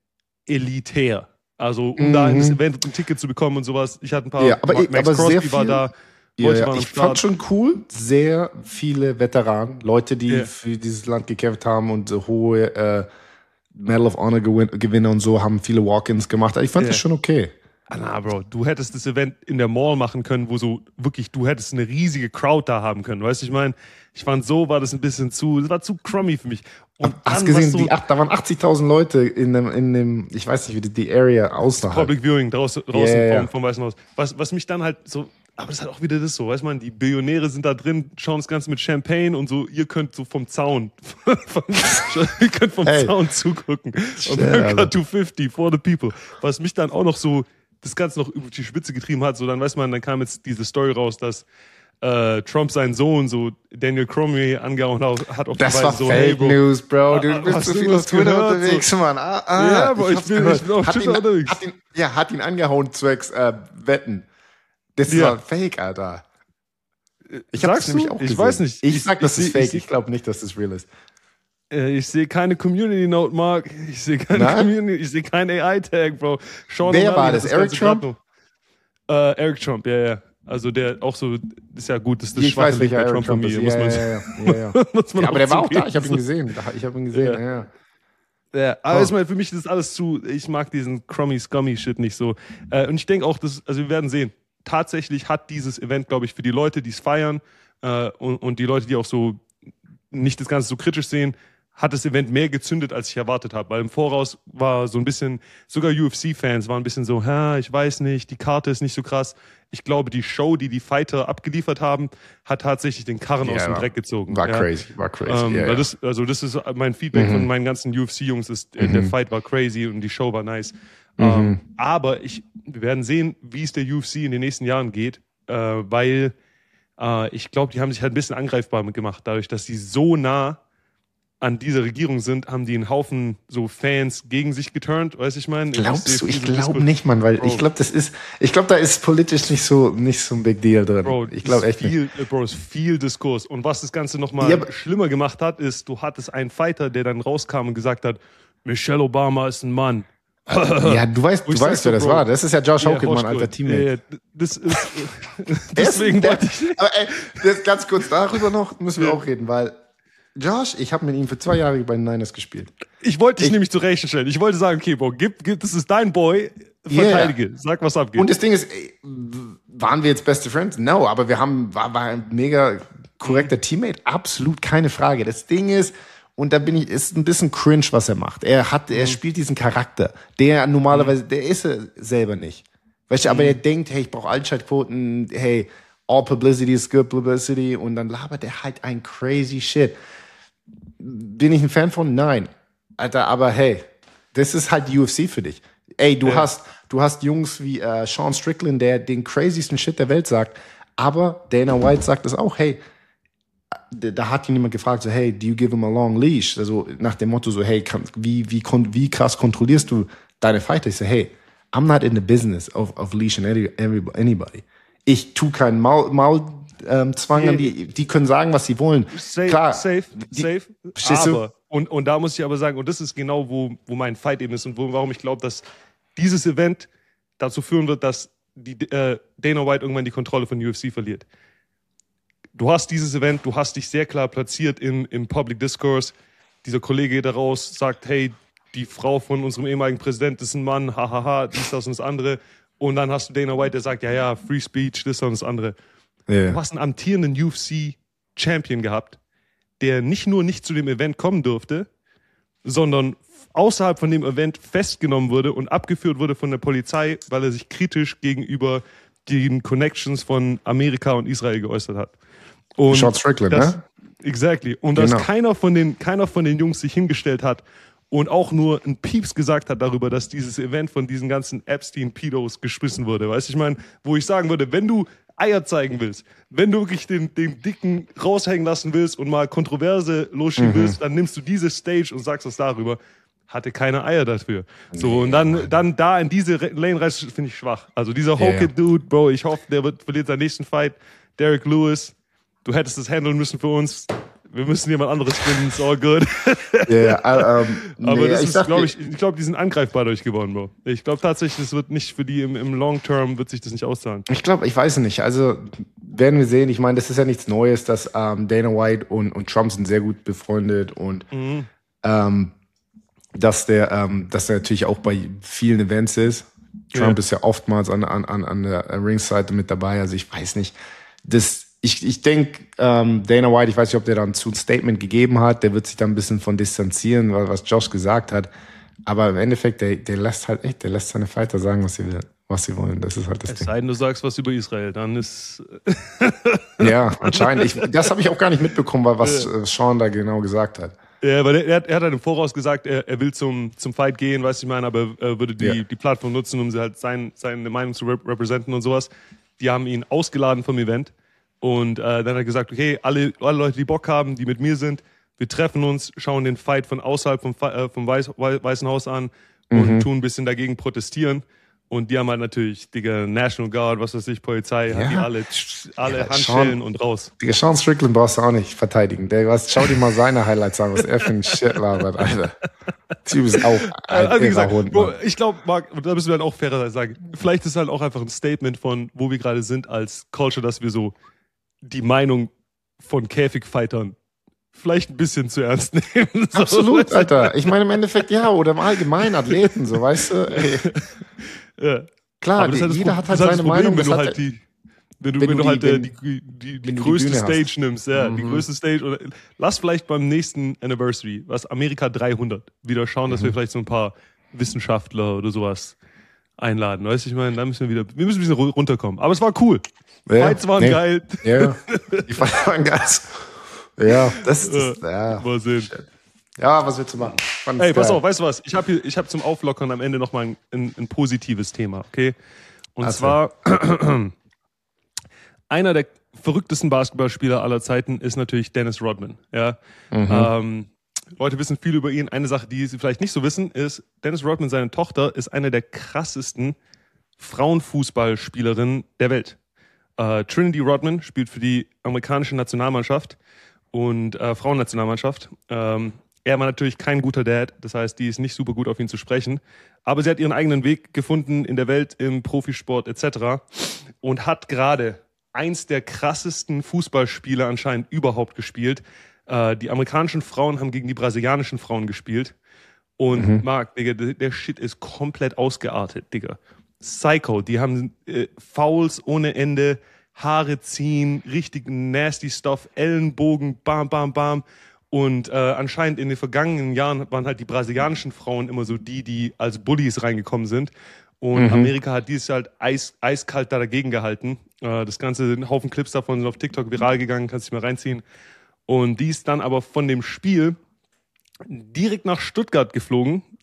elitär. Also, um Mhm. da in das Event ein Ticket zu bekommen und sowas. Ich hatte ein paar, Ja, aber ich- Max aber Crosby sehr war viel- da, Ja, Leute ja. waren am Ich Start. fand schon cool, sehr viele Veteranen, Leute, die Ja. für dieses Land gekämpft haben und so hohe äh, Medal of Honor Gewin Gewinner und so haben viele Walk-ins gemacht. Ich fand Ja. das schon okay. Ah, na, Bro, du hättest das Event in der Mall machen können, wo so wirklich, du hättest eine riesige Crowd da haben können. Weißt du, ich meine, ich fand, so war das ein bisschen zu, das war zu crummy für mich. Und Hast dann, du gesehen, was so die, ach, da waren achtzigtausend Leute in dem, in dem, ich weiß nicht, wie die, die Area außerhalb. Public Viewing draußen, draußen Ja, ja, vom, ja. vom Weißen Haus. Was, was mich dann halt so, aber das ist halt auch wieder das so, weißt man, die Billionäre sind da drin, schauen das Ganze mit Champagne und so, ihr könnt so vom Zaun, vom, ihr könnt vom Hey. Zaun zugucken. Schnell, America Alter. two fifty for the people. Was mich dann auch noch so, das Ganze noch über die Spitze getrieben hat, so dann weiß man, dann kam jetzt diese Story raus, dass äh, Trump seinen Sohn, so Daniel Cormier, angehauen hat auf Das die war Weise so, Fake hey, Bro, News, Bro. Du Ah, bist hast zu du viel was auf Twitter gehört? unterwegs, Mann. Ah, ah, Ja, Bro, ich hab's bin- gehört. ich bin auf Hat Twitter ihn, unterwegs. Hat ihn, ja, hat ihn angehauen zwecks äh, Wetten. Das Ja. war Fake, Alter. Ich habe das Sagst nämlich du? auch Ich gesehen. weiß nicht. Ich, Ich- sag, das ich ist seh- ich Fake. seh- Ich glaube nicht, dass das real ist. Äh, Ich sehe keine Community Note, Mark. Ich sehe keine Nein? Community, ich sehe kein A I-Tag, Bro. Sean Wer O'Malley war hat das? das Eric Ganze Trump? grad noch- Äh, Eric Trump, ja, ja. Also der auch so, ist ja gut, das ist das Ich schwache weiß, Lied welcher bei Eric Trump ist. Trump-Familie, Ja, muss ja, man ja, ja, ja. muss man Ja, aber der war auch da. zugeben. Ich habe ihn gesehen. Da- Ich habe ihn gesehen, Ja. ja. ja. Ja, aber Oh. ich meine, für mich ist das alles zu, ich mag diesen crummy, scummy Shit nicht so. Äh, und ich denke auch, dass, also wir werden sehen, tatsächlich hat dieses Event, glaube ich, für die Leute, die es feiern äh, und, und die Leute, die auch so nicht das Ganze so kritisch sehen, hat das Event mehr gezündet, als ich erwartet habe. Weil im Voraus war so ein bisschen, sogar U F C-Fans waren ein bisschen so, ha, ich weiß nicht, die Karte ist nicht so krass. Ich glaube, die Show, die die Fighter abgeliefert haben, hat tatsächlich den Karren Ja, aus dem war- Dreck gezogen. War ja. crazy, war crazy. Ähm, ja, weil ja. Das, also das ist mein Feedback Mhm. von meinen ganzen U F C-Jungs, ist, äh, der Mhm. Fight war crazy und die Show war nice. Mhm. Ähm, aber ich, wir werden sehen, wie es der U F C in den nächsten Jahren geht, äh, weil äh, ich glaube, die haben sich halt ein bisschen angreifbar gemacht. Dadurch, dass sie so nah an dieser Regierung sind, haben die einen Haufen so Fans gegen sich geturnt, weißt du, ich meine? Glaubst du? Ich sehe glaube viel- nicht, Mann, weil Bro. ich glaube, das ist, ich glaube, da ist politisch nicht so, nicht so ein Big Deal drin. Bro, ich glaube echt nicht. viel, äh, Bro, ist viel Diskurs. Und was das Ganze nochmal Ja, aber- schlimmer gemacht hat, ist, du hattest einen Fighter, der dann rauskam und gesagt hat, Michelle Obama ist ein Mann. Ja, du weißt, Wo du ich sag weißt, so, wer das Bro. war. Das ist ja Josh Ja, Hogan, mein Hochschul. alter Teammate. Ja, ja, das ist, Er ist deswegen der- wollte ich, Aber ey, das ganz kurz darüber noch müssen wir Ja. auch reden, weil Josh, ich habe mit ihm für zwei Jahre bei den Niners gespielt. ich wollte dich Ich- nämlich zur Rechnung stellen. Ich wollte sagen, okay, Bro, gib, gib, das ist dein Boy, verteidige, sag, was abgeht. Und das Ding ist, ey, waren wir jetzt beste Friends? No, aber wir haben, war, war ein mega korrekter Teammate, absolut keine Frage. Das Ding ist, und da bin ich, ist ein bisschen cringe, was er macht. Er hat, er spielt diesen Charakter, der normalerweise, der ist er selber nicht. Weißt du, aber er denkt, hey, ich brauche Altschaltquoten, hey, all publicity is good publicity, und dann labert er halt ein crazy shit. Bin ich ein Fan von? Nein. Alter, aber hey, das ist halt U F C für dich. Ey, du Ja. hast, du hast Jungs wie äh, Sean Strickland, der den crazysten Shit der Welt sagt, aber Dana White sagt es auch, hey, da, da hat ihn jemand gefragt, so, hey, do you give him a long leash? Also nach dem Motto so, hey, kann, wie, wie, kon- wie krass kontrollierst du deine Fighter? Ich so, hey, I'm not in the business of, of leashing any, every, anybody. Ich tu keinen Maul, Maul ähm, Zwang an die, die können sagen, was sie wollen. Safe, Klar, safe, die, safe. Verstehst du? Aber, und, und da muss ich aber sagen, und das ist genau, wo, wo mein Fight eben ist und wo, warum ich glaube, dass dieses Event dazu führen wird, dass die, äh, Dana White irgendwann die Kontrolle von U F C verliert. Du hast dieses Event, du hast dich sehr klar platziert im, im Public Discourse. Dieser Kollege geht da raus, sagt, hey, die Frau von unserem ehemaligen Präsidenten ist ein Mann, hahaha, dies, das und das andere. Und dann hast du Dana White, der sagt, ja, ja, Free Speech, das und das andere. Yeah. Du hast einen amtierenden U F C-Champion gehabt, der nicht nur nicht zu dem Event kommen durfte, sondern außerhalb von dem Event festgenommen wurde und abgeführt wurde von der Polizei, weil er sich kritisch gegenüber den Connections von Amerika und Israel geäußert hat. Und Sean Strickland, das, ne? Exactly. Und Genau. dass keiner von, den, keiner von den Jungs sich hingestellt hat und auch nur ein Pieps gesagt hat darüber, dass dieses Event von diesen ganzen Epstein-Pedos geschmissen wurde. Weißt du, ich meine, wo ich sagen würde, wenn du Eier zeigen willst, wenn du wirklich den, den Dicken raushängen lassen willst und mal Kontroverse losschieben Mhm. willst, dann nimmst du diese Stage und sagst was darüber. Hatte keine Eier dafür. So, und dann, dann da in diese Re- Lane rein, finde ich schwach. Also dieser Ja, ja. Hokit-Dude, Bro, ich hoffe, der wird, verliert seinen nächsten Fight. Derek Lewis, du hättest das handeln müssen für uns. Wir müssen jemand anderes finden, it's all good. Ja, ja, ähm, Aber nee, das ich ist, sag glaube dir- ich, ich glaube, die sind angreifbar durch geworden, Bro. Ich glaube tatsächlich, das wird nicht für die im, im Long Term wird sich das nicht auszahlen. Ich glaube, ich weiß nicht. Also werden wir sehen. Ich meine, das ist ja nichts Neues, dass ähm, Dana White und, und Trump sind sehr gut befreundet und Mhm. ähm, dass der, ähm, dass der natürlich auch bei vielen Events ist. Trump Ja. ist ja oftmals an, an, an, an der Ringside mit dabei. Also ich weiß nicht. Das, ich ich denke, ähm, Dana White, ich weiß nicht, ob der dann zu ein Statement gegeben hat. Der wird sich da ein bisschen von distanzieren, weil- was Josh gesagt hat. Aber im Endeffekt, der, der lässt halt echt, der lässt seine Fighter sagen, was sie will, was sie wollen. Das ist halt das Es Ding. sei denn, du sagst was über Israel, dann ist. Ja, anscheinend. Ich, das habe ich auch gar nicht mitbekommen, weil was äh, Sean da genau gesagt hat. Ja, weil er, er, hat, er hat halt im Voraus gesagt, er, er will zum, zum Fight gehen, weißt du, ich meine, aber er würde die, Ja. die Plattform nutzen, um sie halt sein, seine Meinung zu rep repräsentieren und sowas. Die haben ihn ausgeladen vom Event und äh, dann hat er gesagt, okay, alle, alle Leute, die Bock haben, die mit mir sind, wir treffen uns, schauen den Fight von außerhalb vom, Fi- äh, vom Weiß, Wei- Weißen Haus an und tun ein bisschen dagegen protestieren. Und die haben halt natürlich, Digga, National Guard, was weiß ich, Polizei, hat Ja. die alle, alle Ja, Handschellen Sean- und raus. Digga, Sean Strickland brauchst du auch nicht verteidigen. Der, was, schau dir mal seine Highlights an, was er für ein Shit labert, Alter. Typ ist auch ein Also wie irrer gesagt, Hund, Bro, Mann. ich glaube, Marc, da müssen wir dann auch fairer sagen, vielleicht ist halt auch einfach ein Statement von, wo wir gerade sind als Culture, dass wir so die Meinung von Käfigfightern vielleicht ein bisschen zu ernst nehmen. So, Absolut, weißt du? Alter. Ich meine im Endeffekt, ja, oder im Allgemeinen Athleten, so, weißt du. Ey, Ja. klar, Aber das ist halt das jeder Pro- hat halt das ist seine das Problem, Meinung. wenn Das du hat, halt die, wenn du, wenn wenn du du halt die- äh, wenn- die, die, die wenn du die größte Bühne hast. Stage nimmst, ja, die Mhm. größte Stage oder lass vielleicht beim nächsten Anniversary, was Amerika dreihundert, wieder schauen, dass wir Mhm. vielleicht so ein paar Wissenschaftler oder sowas einladen. Weißt du, ich meine, da müssen wir wieder, wir müssen ein bisschen ru- runterkommen. Aber es war cool. Ja, Fights waren nee. geil. Ja, die waren ganz. Ja, das ist das. Ja, Mal sehen. ja was willst du machen? Fand's Ey, pass geil. auf, weißt du was? Ich habe ich hab zum Auflockern am Ende nochmal ein, ein, ein positives Thema, okay? Und Also. zwar, einer der verrücktesten Basketballspieler aller Zeiten ist natürlich Dennis Rodman. Ja? Mhm. Ähm, Leute wissen viel über ihn. Eine Sache, die sie vielleicht nicht so wissen, ist, Dennis Rodman, seine Tochter, ist eine der krassesten Frauenfußballspielerinnen der Welt. Äh, Trinity Rodman spielt für die amerikanische Nationalmannschaft und äh, Frauennationalmannschaft. Ähm, er war natürlich kein guter Dad, das heißt, die ist nicht super gut auf ihn zu sprechen. Aber sie hat ihren eigenen Weg gefunden in der Welt, im Profisport et cetera. Und hat gerade eins der krassesten Fußballspiele anscheinend überhaupt gespielt. Äh, die amerikanischen Frauen haben gegen die brasilianischen Frauen gespielt. Und Mhm. Marc, Digga, der, der Shit ist komplett ausgeartet, Digga. Psycho, die haben äh, Fouls ohne Ende, Haare ziehen, richtig nasty Stuff, Ellenbogen, bam, bam, bam. Und äh, anscheinend in den vergangenen Jahren waren halt die brasilianischen Frauen immer so die, die als Bullies reingekommen sind. Und Mhm. Amerika hat dieses Jahr halt eis, eiskalt da dagegen gehalten. Äh, das Ganze, ein Haufen Clips davon sind auf TikTok viral gegangen, kannst du dich mal reinziehen. Und die ist dann aber von dem Spiel direkt nach Stuttgart geflogen,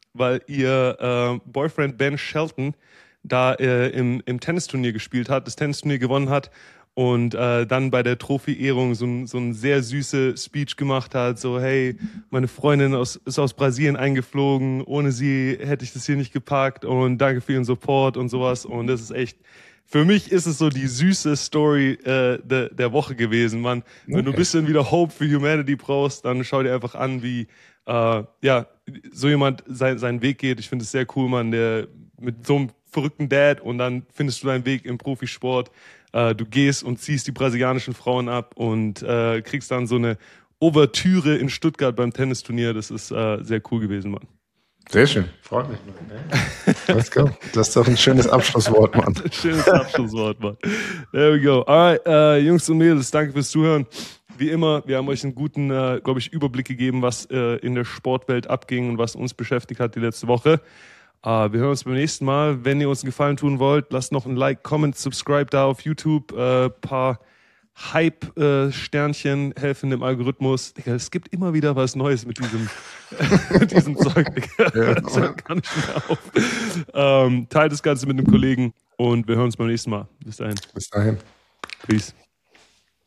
weil ihr äh, Boyfriend Ben Shelton da äh, im, im Tennisturnier gespielt hat, das Tennisturnier gewonnen hat und äh, dann bei der Trophäehrung so ein, so ein sehr süße Speech gemacht hat, so hey, meine Freundin aus, ist aus Brasilien eingeflogen, ohne sie hätte ich das hier nicht gepackt und danke für ihren Support und sowas und das ist echt, für mich ist es so die süße Story äh, de, der Woche gewesen, Mann. Wenn du ein bisschen wieder Hope für Humanity brauchst, dann schau dir einfach an, wie äh, ja, so jemand sein, seinen Weg geht. Ich finde es sehr cool, Mann, der mit so einem verrückten Dad und dann findest du deinen Weg im Profisport. Äh, du gehst und ziehst die brasilianischen Frauen ab und äh, kriegst dann so eine Ouvertüre in Stuttgart beim Tennisturnier. Das ist äh, sehr cool gewesen, Mann. Sehr schön, freut mich. Let's go. Das ist doch ein schönes Abschlusswort, Mann. Schönes Abschlusswort, Mann. There we go. Alright, äh, Jungs und Mädels, danke fürs Zuhören. Wie immer, wir haben euch einen guten, äh, glaube ich, Überblick gegeben, was äh, in der Sportwelt abging und was uns beschäftigt hat die letzte Woche. Uh, wir hören uns beim nächsten Mal. Wenn ihr uns einen Gefallen tun wollt, lasst noch ein Like, Comment, Subscribe da auf YouTube. Ein äh, paar Hype-Sternchen äh, helfen dem Algorithmus. Digga, es gibt immer wieder was Neues mit diesem, mit diesem Zeug. Digga. Ja. Das hört gar nicht mehr auf. Ähm, teilt das Ganze mit einem Kollegen und wir hören uns beim nächsten Mal. Bis dahin. Bis dahin. Peace.